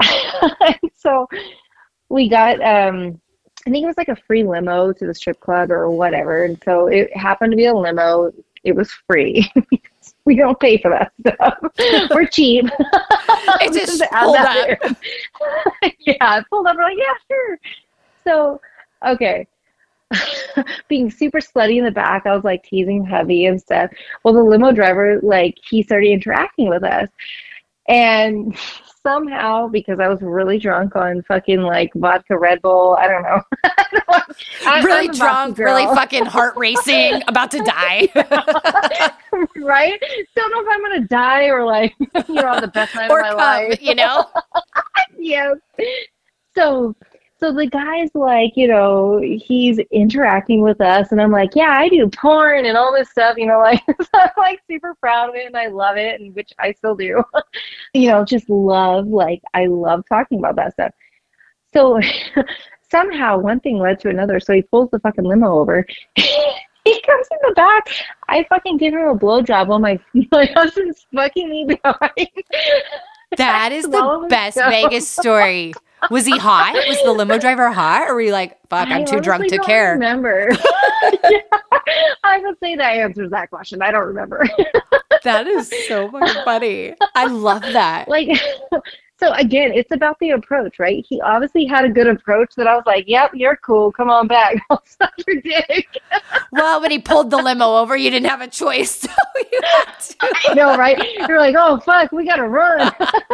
So we got, um, I think it was like a free limo to the strip club or whatever. And so it happened to be a limo. It was free. We don't pay for that stuff. We're cheap. It just Add pulled that up. in. Yeah, it pulled up. We're like, yeah, sure. So, okay. Being super slutty in the back, I was like teasing hubby and stuff. Well, the limo driver, like, he started interacting with us. And somehow, because I was really drunk on fucking like vodka Red Bull, I don't know. I, Really I'm a vodka drunk, really girl. fucking heart racing, about to die. Right? Don't know if I'm gonna die or like you're on the best night or of my come, life. you know? Yes. So so the guy's like, you know, he's interacting with us and I'm like, yeah, I do porn and all this stuff, you know, like so I'm like super proud of it and I love it, and which I still do. You know, just love, like I love talking about that stuff. So somehow one thing led to another. So he pulls the fucking limo over. He comes in the back. I fucking give him a blowjob while my my husband's fucking me behind. That is While the we best go. Vegas story. Was he hot? Was the limo driver hot? Or were you like, fuck, I'm I too drunk honestly to don't care? Remember? Yeah, I would say that answers that question. I don't remember. That is so fucking funny. I love that. Like, so again, it's about the approach, right? He obviously had a good approach that I was like, yep, you're cool. Come on back. I'll suck your dick. Well, when he pulled the limo over, you didn't have a choice. So you had to. I know, right? You're like, oh, fuck, we got to run.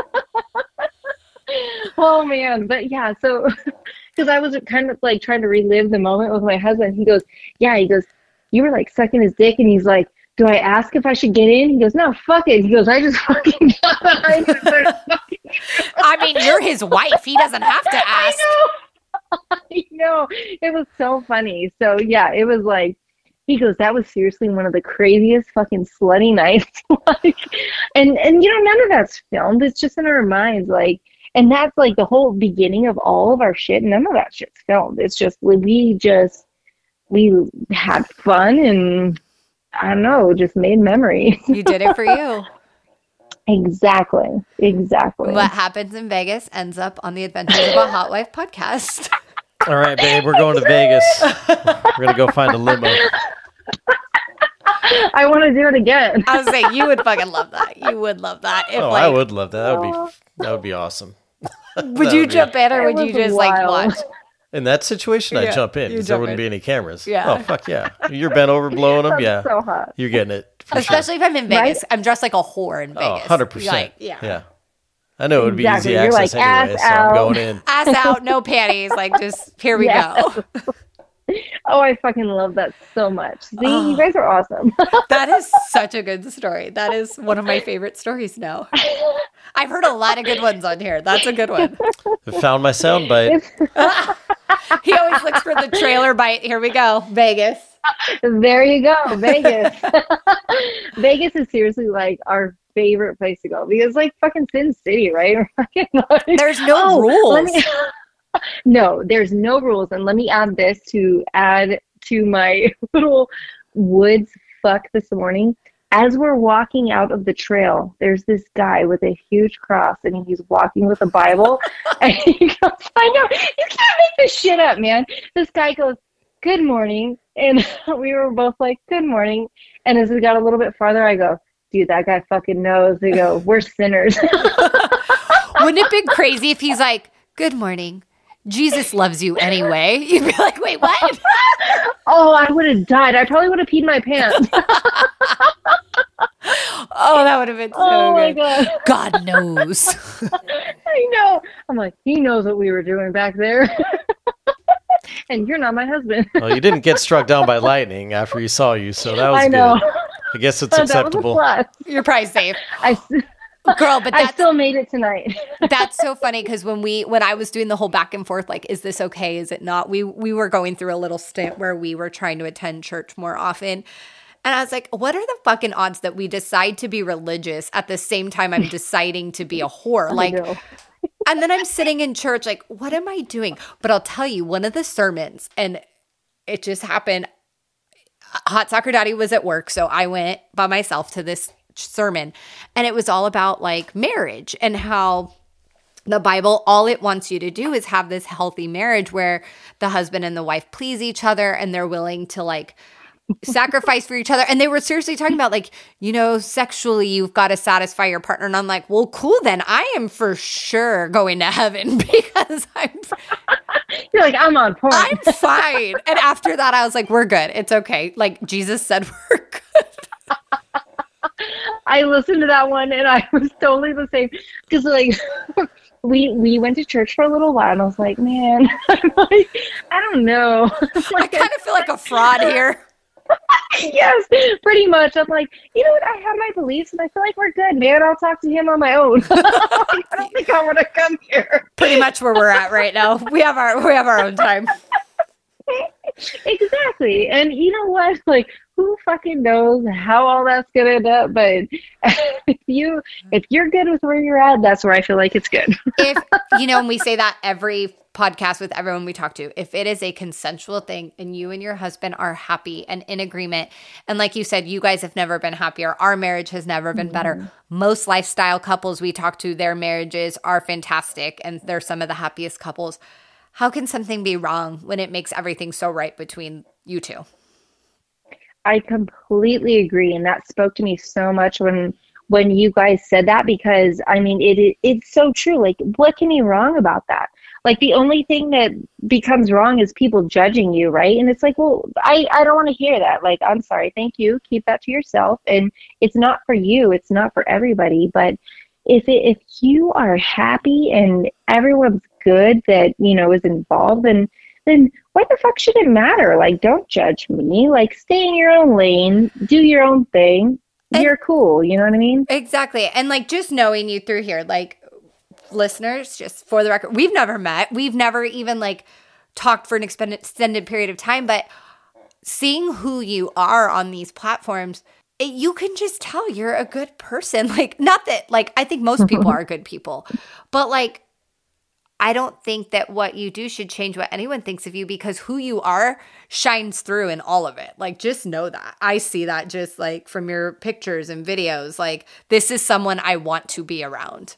Oh, man. But yeah, so because I was kind of like trying to relive the moment with my husband. He goes, yeah, he goes, you were like sucking his dick. And he's like, do I ask if I should get in? He goes, no, fuck it. He goes, I just fucking got behind and started fucking. I mean, you're his wife. He doesn't have to ask. I know. I know. It was so funny. So yeah, it was like, he goes, that was seriously one of the craziest fucking slutty nights. Like, and, and you know, none of that's filmed. It's just in our minds. Like, and that's like the whole beginning of all of our shit. None of that shit's filmed. It's just, we just, we had fun and I don't know, just made memories. You did it for you. Exactly. Exactly. What happens in Vegas ends up on the Adventures of a Hot Wife podcast. All right, babe, we're going to Vegas. We're gonna go find a limo. I want to do it again. I was saying, you would fucking love that. You would love that. If, Oh, like, I would love that. That would be that would be awesome. Would That you would be- jump in or It would you was just like wild. watch? In that situation, Yeah, I'd jump in you because there jump wouldn't in. be any cameras. Yeah. Oh, fuck yeah. You're bent over blowing them. That's Yeah. so hot. You're getting it. For Especially if I'm in Right? Vegas. I'm dressed like a whore in sure. Vegas. Oh, one hundred percent. Like, yeah. Yeah. I know it would be Exactly. easy You're access like, anyway, ass so I'm out. going in. Ass out, no panties. Like, just here we Yes. go. Oh, I fucking love that so much. See, Oh. you guys are awesome. That is such a good story. That is one of my favorite stories now. I've heard a lot of good ones on here. That's a good one. I found my soundbite. He always looks for the trailer bite. Here we go. Vegas. There you go, Vegas. Vegas is seriously like our favorite place to go because like fucking Sin City, right? We're fucking like- There's no Oh, let rules. me- no, there's no rules. And let me add this to add to my little woods fuck this morning. As we're walking out of the trail, there's this guy with a huge cross and he's walking with a Bible. And he goes, I know, you can't make this shit up, man. This guy goes, good morning. And we were both like, good morning. And as we got a little bit farther, I go, dude, that guy fucking knows. They go, we're sinners. Wouldn't it be crazy if he's like, good morning. Jesus loves you anyway. You'd be like, wait, what? Oh, I would have died. I probably would have peed my pants. Oh, that would have been so Oh my good. God. God knows. I know. I'm like, he knows what we were doing back there. And you're not my husband. Well, you didn't get struck down by lightning after he saw you, so that was I know. good. I guess it's That was a acceptable. plus. You're probably safe. I, s- Girl, but I that's still made it tonight. that's so funny because when we when I was doing the whole back and forth, like, is this okay? Is it not? We we were going through a little stint where we were trying to attend church more often. And I was like, what are the fucking odds that we decide to be religious at the same time I'm deciding to be a whore? Like, I know. and then I'm sitting in church, like, what am I doing? But I'll tell you, one of the sermons, and it just happened. Hot Soccer Daddy was at work, so I went by myself to this sermon, and it was all about like marriage and how the Bible, all it wants you to do is have this healthy marriage where the husband and the wife please each other and they're willing to like sacrifice for each other. And they were seriously talking about like, you know, sexually you've got to satisfy your partner. And I'm like, well, cool then. I am for sure going to heaven because I'm You're like, I'm on point. I'm fine. And after that, I was like, we're good. It's okay. Like Jesus said, we're good. I listened to that one and I was totally the same. Because like we we went to church for a little while and I was like, man, I'm like, I don't know. I kind of feel like a fraud here. Yes, pretty much. I'm like, you know what? I have my beliefs and I feel like we're good, man. I'll talk to him on my own. Like, I don't think I want to come here. Pretty much where we're at right now. We have our we have our own time. Exactly. And you know what? Like, who fucking knows how all that's gonna end up? But if you if you're good with where you're at, that's where I feel like it's good. If, you know, and we say that every podcast with everyone we talk to, if it is a consensual thing and you and your husband are happy and in agreement, and like you said, you guys have never been happier, our marriage has never been better. Mm-hmm. Most lifestyle couples we talk to, their marriages are fantastic and they're some of the happiest couples. How can something be wrong when it makes everything so right between you two? I completely agree, and that spoke to me so much when when you guys said that, because I mean it, it it's so true. Like, what can be wrong about that? Like, the only thing that becomes wrong is people judging you, right? And it's like, well, I I don't want to hear that. Like, I'm sorry, thank you. Keep that to yourself. And it's not for you. It's not for everybody. But if it, if you are happy and everyone's good that, you know, is involved, then then what the fuck should it matter? Like, don't judge me. Like, stay in your own lane, do your own thing. And you're cool. You know what I mean? Exactly. And like, just knowing you through here, like, listeners, just for the record, we've never met. We've never even like talked for an extended extended period of time, but seeing who you are on these platforms, it, you can just tell you're a good person. Like, not that, like, I think most people are good people, but like, I don't think that what you do should change what anyone thinks of you, because who you are shines through in all of it. Like, just know that. I see that just like from your pictures and videos. Like, this is someone I want to be around.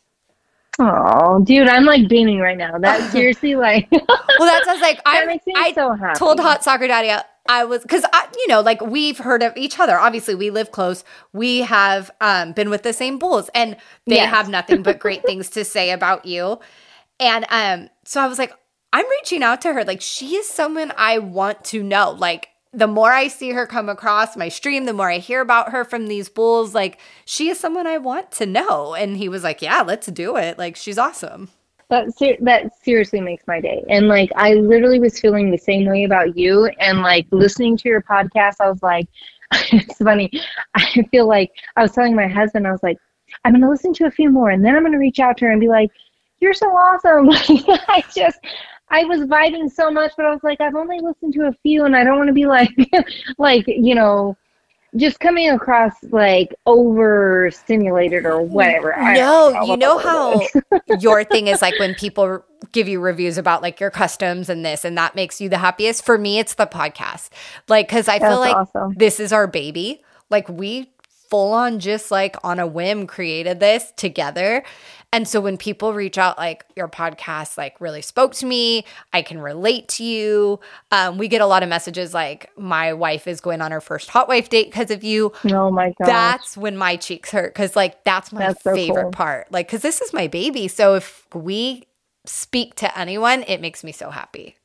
Oh, dude, I'm like beaming right now. That seriously, like, well, that's I was like, that I, makes me I so happy. told Hot Soccer Daddy I was, because I, you know, like, we've heard of each other. Obviously, we live close. We have um, been with the same Bulls, and they Yes. have nothing but great things to say about you. And um, so I was like, I'm reaching out to her. Like, she is someone I want to know. Like, the more I see her come across my stream, the more I hear about her from these Bulls. Like, she is someone I want to know. And he was like, yeah, let's do it. Like, she's awesome. That ser- that seriously makes my day. And like, I literally was feeling the same way about you. And like, listening to your podcast, I was like, it's funny. I feel like I was telling my husband, I was like, I'm going to listen to a few more, and then I'm going to reach out to her and be like, you're so awesome. I just, I was vibing so much, but I was like, I've only listened to a few, and I don't want to be like, like, you know, just coming across like overstimulated or whatever. I No, don't know you know what how it is. your thing is like when people give you reviews about like your customs and this, and that makes you the happiest. For me, it's the podcast. Like, because I feel That's like awesome. this is our baby. Like, we full on just like on a whim created this together. And so when people reach out, like, your podcast like really spoke to me, I can relate to you. Um, we get a lot of messages like, my wife is going on her first hot wife date because of you. Oh my gosh. That's when my cheeks hurt, because like, that's my That's so favorite cool. part. Like, because this is my baby. So if we speak to anyone, it makes me so happy.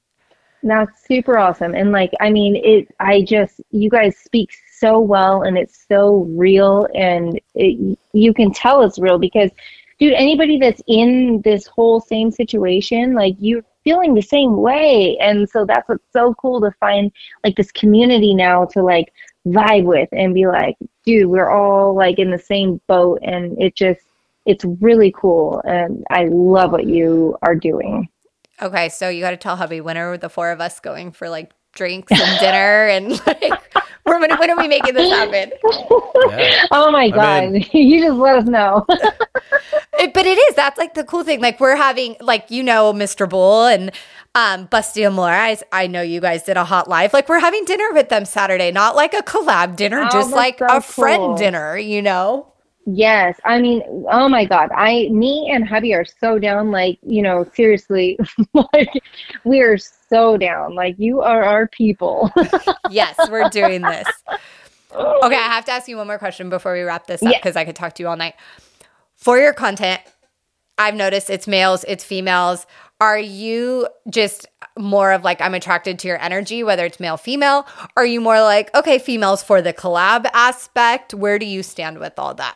That's super awesome. And like, I mean, it, I just, you guys speak so well, and it's so real, and it, you can tell it's real because, dude, anybody that's in this whole same situation, like, you're feeling the same way. And so that's what's so cool to find like this community now to like vibe with and be like, dude, we're all like in the same boat. And it just, it's really cool. And I love what you are doing. Okay, so you got to tell hubby, when are the four of us going for like drinks and dinner and like, when, when are we making this happen? Yeah. Oh my I God. mean- You just let us know. It, but it is. That's like the cool thing. Like, we're having, like, you know, Mister Bull and um, Busty and Laura. I, I know you guys did a hot live. Like, we're having dinner with them Saturday, not like a collab dinner, Oh, just that's like so a friend cool. dinner, you know? Yes. I mean, oh my God. I, me and hubby are so down. Like, you know, seriously, like, we are so down. Like, you are our people. Yes, we're doing this. Okay, I have to ask you one more question before we wrap this up, Yeah. because I could talk to you all night. For your content, I've noticed it's males, it's females. Are you just more of like, I'm attracted to your energy, whether it's male, female? Are you more like, okay, females for the collab aspect? Where do you stand with all that?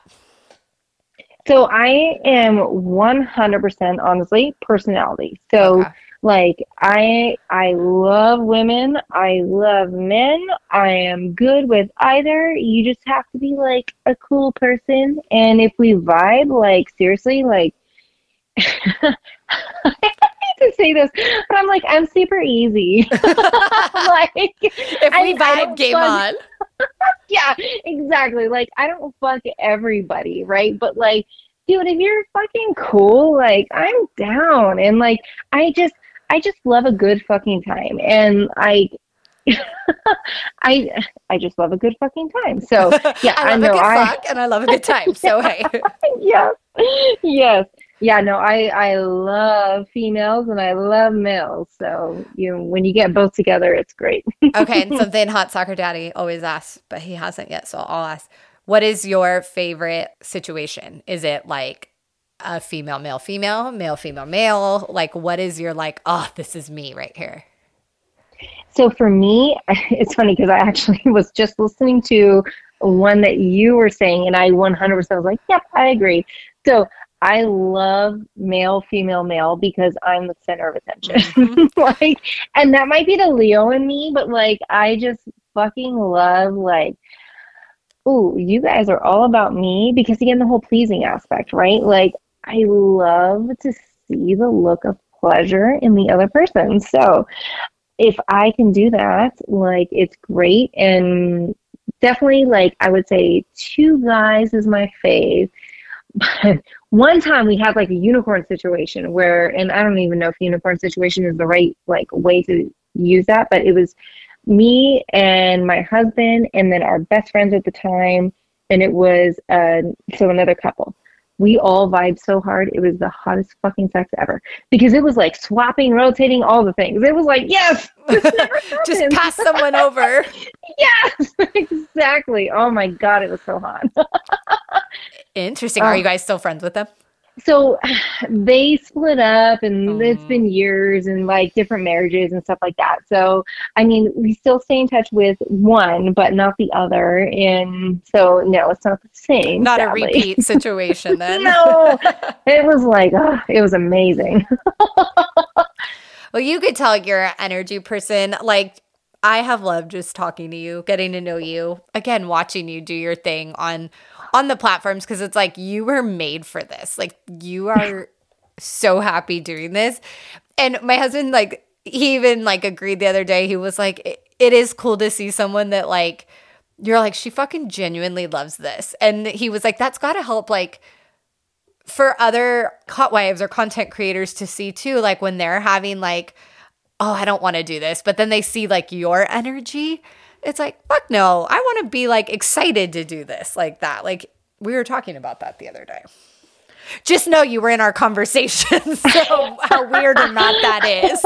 So I am one hundred percent honestly personality. So Okay. like I I love women, I love men. I am good with either. You just have to be like a cool person, and if we vibe, like seriously, like I hate to say this, but I'm like, I'm super easy. Like, if we vibe, game on. Yeah, exactly. Like, I don't fuck everybody, right? But like, dude, if you're fucking cool, like, I'm down. And like, I just, I just love a good fucking time. And I, I, I just love a good fucking time. So yeah, I love I know a good I, fuck and I love a good time. So hey. yes, yes. Yeah, no, I, I love females and I love males. So, you know, when you get both together, it's great. Okay, and something Hot Soccer Daddy always asks, but he hasn't yet, so I'll ask. What is your favorite situation? Is it like a female, male, female, male, female, male? Like, what is your like, oh, this is me right here? So for me, it's funny because I actually was just listening to one that you were saying, and I one hundred percent was like, yep, I agree. So I love male, female, male because I'm the center of attention. Mm-hmm. Like, and that might be the Leo in me, but like, I just fucking love like, ooh, you guys are all about me because again, the whole pleasing aspect, right? Like, I love to see the look of pleasure in the other person. So if I can do that, like, it's great. And definitely, like, I would say two guys is my fave. But one time we had like a unicorn situation where, and I don't even know if unicorn situation is the right like way to use that, but it was me and my husband and then our best friends at the time. And it was, uh, so another couple. We all vibed so hard. It was the hottest fucking sex ever because it was like swapping, rotating, all the things. It was like, yes, just pass someone over. Yes, exactly. Oh my God, it was so hot. Interesting. Are um, you guys still friends with them? So they split up and um, it's been years and like different marriages and stuff like that. So, I mean, we still stay in touch with one, but not the other. And so, no, it's not the same. Not sadly. A repeat situation then. No, it was like, oh, it was amazing. Well, you could tell you're an energy person. Like, I have loved just talking to you, getting to know you, again, watching you do your thing on on the platforms because it's like you were made for this. Like, you are so happy doing this. And my husband, like, he even like agreed the other day. He was like, it, it is cool to see someone that like, you're like, she fucking genuinely loves this. And he was like, that's got to help like for other hot wives or content creators to see too, like when they're having like, oh, I don't want to do this. But then they see like your energy. It's like, fuck no, I want to be like excited to do this like that. Like we were talking about that the other day. Just know you were in our conversation. So how weird or not that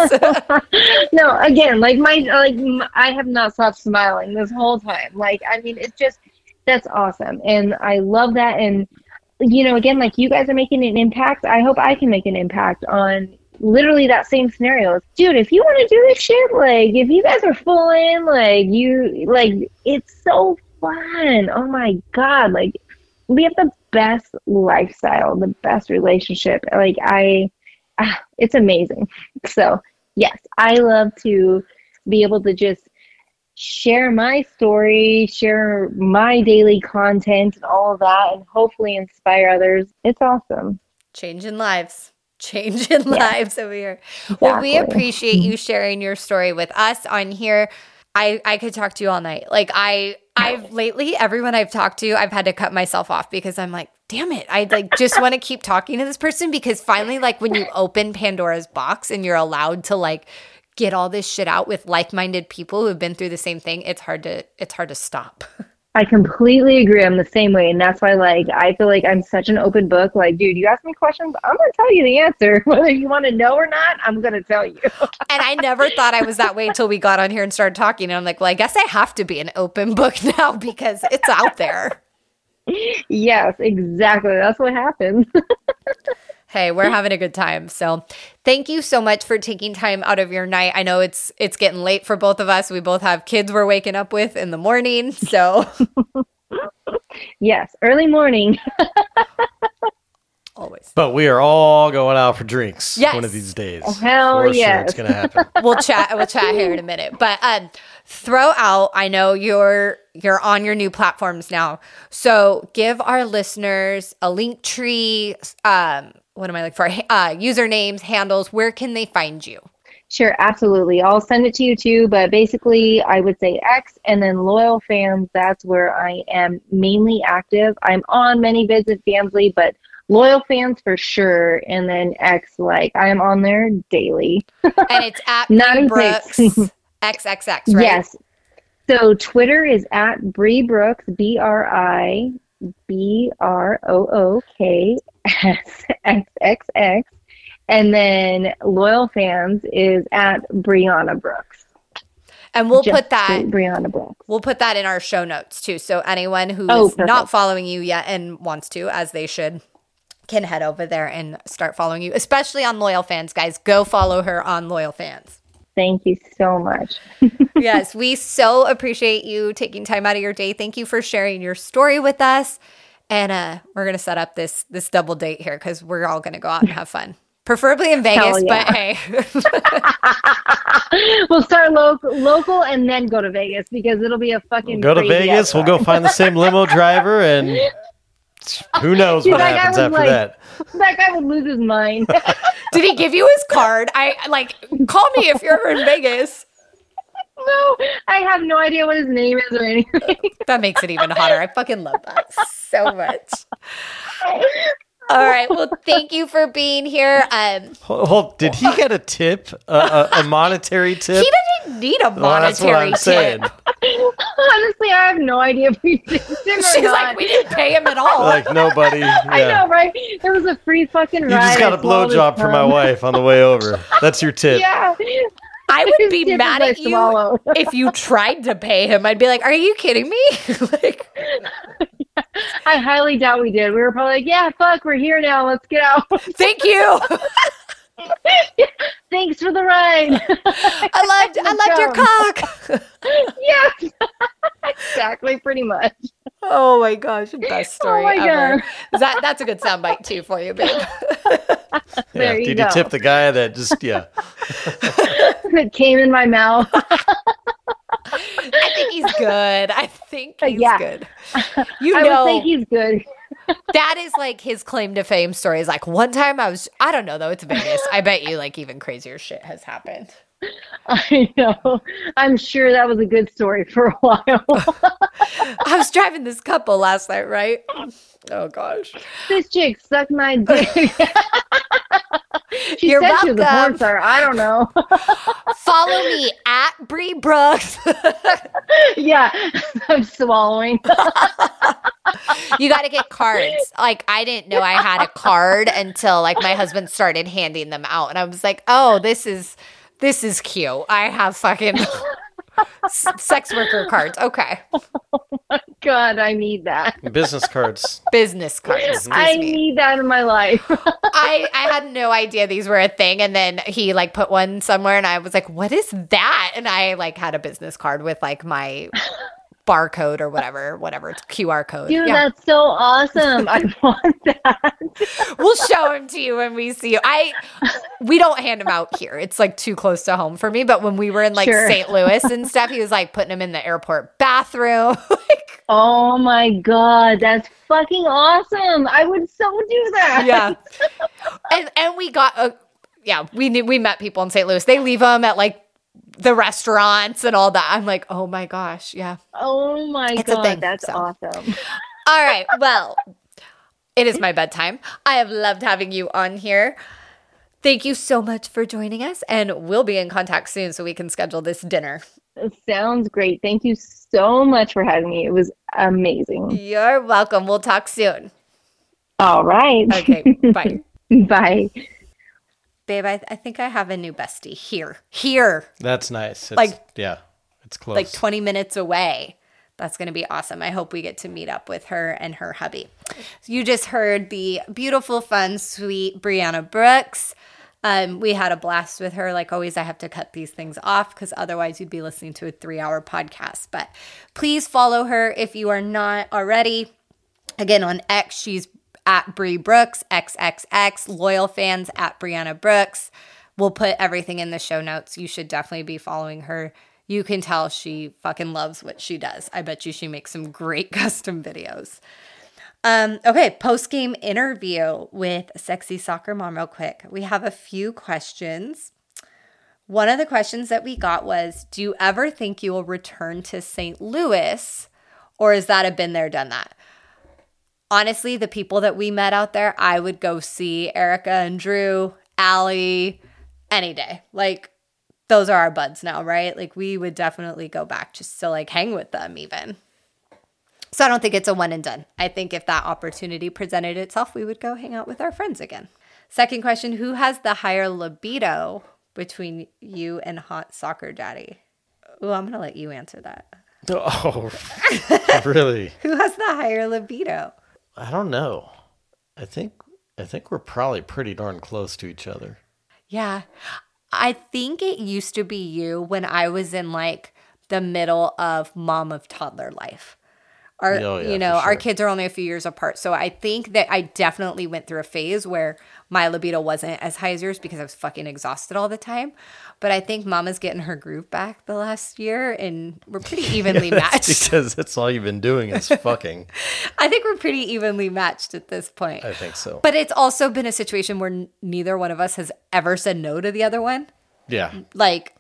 is. No, again, like my, like I have not stopped smiling this whole time. Like, I mean, it's just, that's awesome. And I love that. And, you know, again, like you guys are making an impact. I hope I can make an impact on literally that same scenario. Dude, if you want to do this shit, like if you guys are full in, like you, like it's so fun. Oh my God. Like we have the best lifestyle, the best relationship. Like I, ah, it's amazing. So yes, I love to be able to just share my story, share my daily content and all of that, and hopefully inspire others. It's awesome. Changing lives. Changing yeah. lives over here. Exactly. Well, we appreciate you sharing your story with us on here. I, I could talk to you all night. Like I, I've lately, everyone I've talked to, I've had to cut myself off because I'm like, damn it. I like just want to keep talking to this person because finally, like when you open Pandora's box and you're allowed to like get all this shit out with like-minded people who've been through the same thing, it's hard to, it's hard to stop. I completely agree. I'm the same way. And that's why, like, I feel like I'm such an open book. Like, dude, you ask me questions, I'm going to tell you the answer. Whether you want to know or not, I'm going to tell you. And I never thought I was that way until we got on here and started talking. And I'm like, well, I guess I have to be an open book now because it's out there. Yes, exactly. That's what happened. Hey, we're having a good time. So thank you so much for taking time out of your night. I know it's it's getting late for both of us. We both have kids we're waking up with in the morning. So yes, early morning. Always. always. But we are all going out for drinks Yes. one of these days. Hell for sure yes. it's gonna happen. We'll chat. We'll chat here in a minute. But um, throw out. I know you're you're on your new platforms now, so give our listeners a link tree. Um, what am I looking for? Uh, usernames, handles. Where can they find you? Sure, absolutely. I'll send it to you too, but basically I would say X and then Loyal Fans, that's where I am mainly active. I'm on many Vids and Fansly, but Loyal Fans for sure, and then X, like I'm on there daily. And it's at Not Bree in Brooks pics. X X X, right? Yes. So Twitter is at Bree Brooks, B R I B R O O K S X X X. And then Loyal Fans is at Brianna Brooks. And we'll Just put that Brianna Brooks. we'll put that in our show notes too. So anyone who Oh, is not perfect. following you yet and wants to, as they should, can head over there and start following you, especially on Loyal Fans, guys. Go follow her on Loyal Fans. Thank you so much. Yes, we so appreciate you taking time out of your day. Thank you for sharing your story with us. And uh, we're going to set up this this double date here because we're all going to go out and have fun. Preferably in Vegas, Hell yeah. but hey. We'll start local, local and then go to Vegas because it'll be a fucking Go to crazy Vegas. ass We'll go ride. find the same limo driver, and who knows Dude, what that guy happens was after like- that. That guy would lose his mind. Did he give you his card? I like call me if you're ever in Vegas. No, I have no idea what his name is or anything. That makes it even hotter. I fucking love that so much. All right. Well, thank you for being here. Um, Hold, hold- did he get a tip, a, a, a monetary tip? he didn't need a Well, that's what monetary I'm saying. tip. Honestly, I have no idea if we did him or She's not. like, we didn't pay him at all. Like nobody. Yeah. I know, right? It was a free fucking ride. You just got I a swallowed his blowjob for my tongue. wife on the way over. That's your tip. Yeah. I would His be tip mad is I at you swallowed. if you tried to pay him. I'd be like, are you kidding me? Like, I highly doubt we did. We were probably like, yeah, fuck, we're here now. Let's get out. thank you. Thanks for the ride. I loved I loved your cock. Yes. Exactly, pretty much. Oh my gosh, best story Oh my ever. God. Is that that's a good soundbite too for you, babe. Yeah. There you Did go. you tip the guy that just yeah? It came in my mouth. I think he's good. I think he's Yeah. good. You I know, would think he's good. that is like his claim to fame story. Is like one time I was, I don't know though, it's Vegas. I bet you like even crazier shit has happened. I know. I'm sure that was a good story for a while. I was driving this couple last night, right? Oh gosh. This chick sucked my dick. She You're said she was a porn welcome. star. I don't know. Follow me at Bree Brooks. Yeah, I'm swallowing. You got to get cards. Like I didn't know I had a card until like my husband started handing them out, and I was like, "Oh, this is this is cute. I have fucking s- sex worker cards. Okay, God, I need that. Business cards. business cards. Excuse I me. need that in my life. I I had no idea these were a thing, and then he like put one somewhere, and I was like, "What is that?" And I like had a business card with like my barcode or whatever, whatever it's Q R code. Dude, Yeah. that's so awesome. I want that. We'll show him to you when we see you. I we don't hand him out here. It's like too close to home for me. But when we were in like Sure. Saint Louis and stuff, he was like putting him in the airport bathroom. Like, Oh my God, that's fucking awesome. I would so do that. yeah, and and we got a yeah. We knew we met people in Saint Louis. They leave them at like the restaurants and all that. I'm like, oh my gosh, yeah. Oh my It's a God, thing, that's so. awesome. All right, well, it is my bedtime. I have loved having you on here. Thank you so much for joining us, and we'll be in contact soon so we can schedule this dinner. It sounds great. Thank you so much for having me. It was amazing. You're welcome. We'll talk soon. All right. Okay, bye. Bye. Babe, I, I think I have a new bestie here. Here. That's nice. It's, Like- yeah, it's close. Like twenty minutes away. That's going to be awesome. I hope we get to meet up with her and her hubby. You just heard the beautiful, fun, sweet Brianna Brooks. Um, we had a blast with her. Like always, I have to cut these things off because otherwise you'd be listening to a three-hour podcast. But please follow her if you are not already. Again, on X, she's at Bree Brooks, X X X, loyal fans at Brianna Brooks. We'll put everything in the show notes. You should definitely be following her. You can tell she fucking loves what she does. I bet you she makes some great custom videos. Um, okay, post-game interview with Sexy Soccer Mom real quick. We have a few questions. One of the questions that we got was, do you ever think you will return to Saint Louis, or is that a been there, done that? Honestly, the people that we met out there, I would go see Erica and Drew, Allie, any day. Like, those are our buds now, right? Like, we would definitely go back just to, like, hang with them even. So I don't think it's a one and done. I think if that opportunity presented itself, we would go hang out with our friends again. Second question, who has the higher libido between you and Hot Soccer Daddy? Oh, I'm going to let you answer that. Oh, really? Who has the higher libido? I don't know. I think I think we're probably pretty darn close to each other. Yeah. I think it used to be you when I was in like the middle of mom of toddler life. Our, oh, yeah, you know, sure. our kids are only a few years apart. So I think that I definitely went through a phase where my libido wasn't as high as yours because I was fucking exhausted all the time. But I think Mama's getting her groove back the last year and we're pretty evenly yeah, that's matched. Because that's all you've been doing is fucking. I think we're pretty evenly matched at this point. I think so. But it's also been a situation where n- neither one of us has ever said no to the other one. Yeah. Like,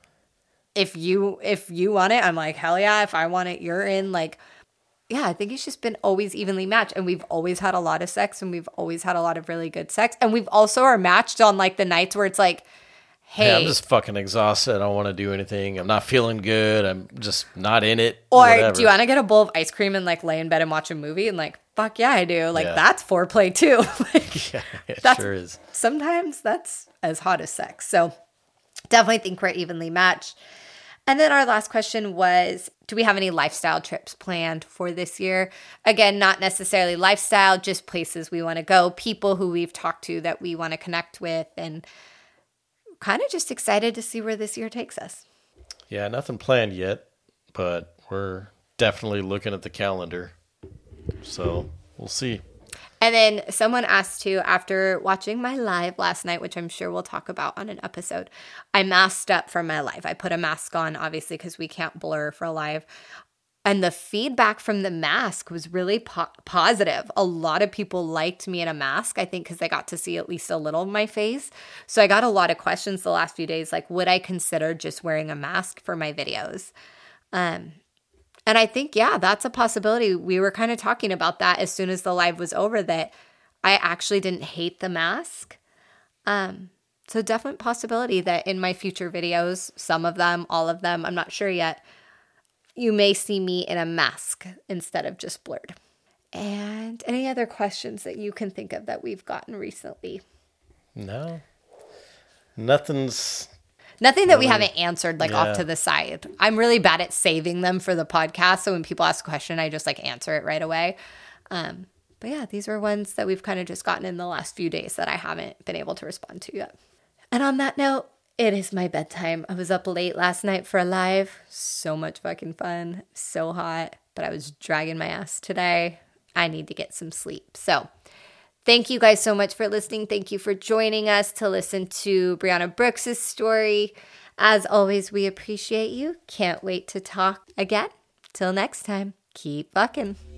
if you if you want it, I'm like, hell yeah. If I want it, you're in. Like, yeah, I think it's just been always evenly matched. And we've always had a lot of sex and we've always had a lot of really good sex. And we've also are matched on like the nights where it's like, hey. Yeah, I'm just fucking exhausted. I don't want to do anything. I'm not feeling good. I'm just not in it. Or whatever. do you want to get a bowl of ice cream and like lay in bed and watch a movie? And like, fuck yeah, I do. Like, Yeah. that's foreplay too. Like, Yeah, it that's, sure is. Sometimes that's as hot as sex. So definitely think we're evenly matched. And then our last question was, do we have any lifestyle trips planned for this year? Again, not necessarily lifestyle, just places we want to go, people who we've talked to that we want to connect with, and kind of just excited to see where this year takes us. Yeah, nothing planned yet, but we're definitely looking at the calendar. So we'll see. And then someone asked too, after watching my live last night, which I'm sure we'll talk about on an episode, I masked up for my live. I put a mask on, obviously, because we can't blur for a live. And the feedback from the mask was really po- positive. A lot of people liked me in a mask, I think, because they got to see at least a little of my face. So I got a lot of questions the last few days, like, would I consider just wearing a mask for my videos? Um, and I think, yeah, that's a possibility. We were kind of talking about that as soon as the live was over, that I actually didn't hate the mask. Um, so definite possibility that in my future videos, some of them, all of them, I'm not sure yet, you may see me in a mask instead of just blurred. And any other questions that you can think of that we've gotten recently? No. Nothing's... Nothing that we Really? haven't answered, like, Yeah. off to the side. I'm really bad at saving them for the podcast, so when people ask a question, I just, like, answer it right away. Um, but, yeah, these are ones that we've kind of just gotten in the last few days that I haven't been able to respond to yet. And on that note, it is my bedtime. I was up late last night for a live. So much fucking fun. So hot. But I was dragging my ass today. I need to get some sleep. So thank you guys so much for listening. Thank you for joining us to listen to Brianna Brooks' story. As always, we appreciate you. Can't wait to talk again. Till next time, keep fucking.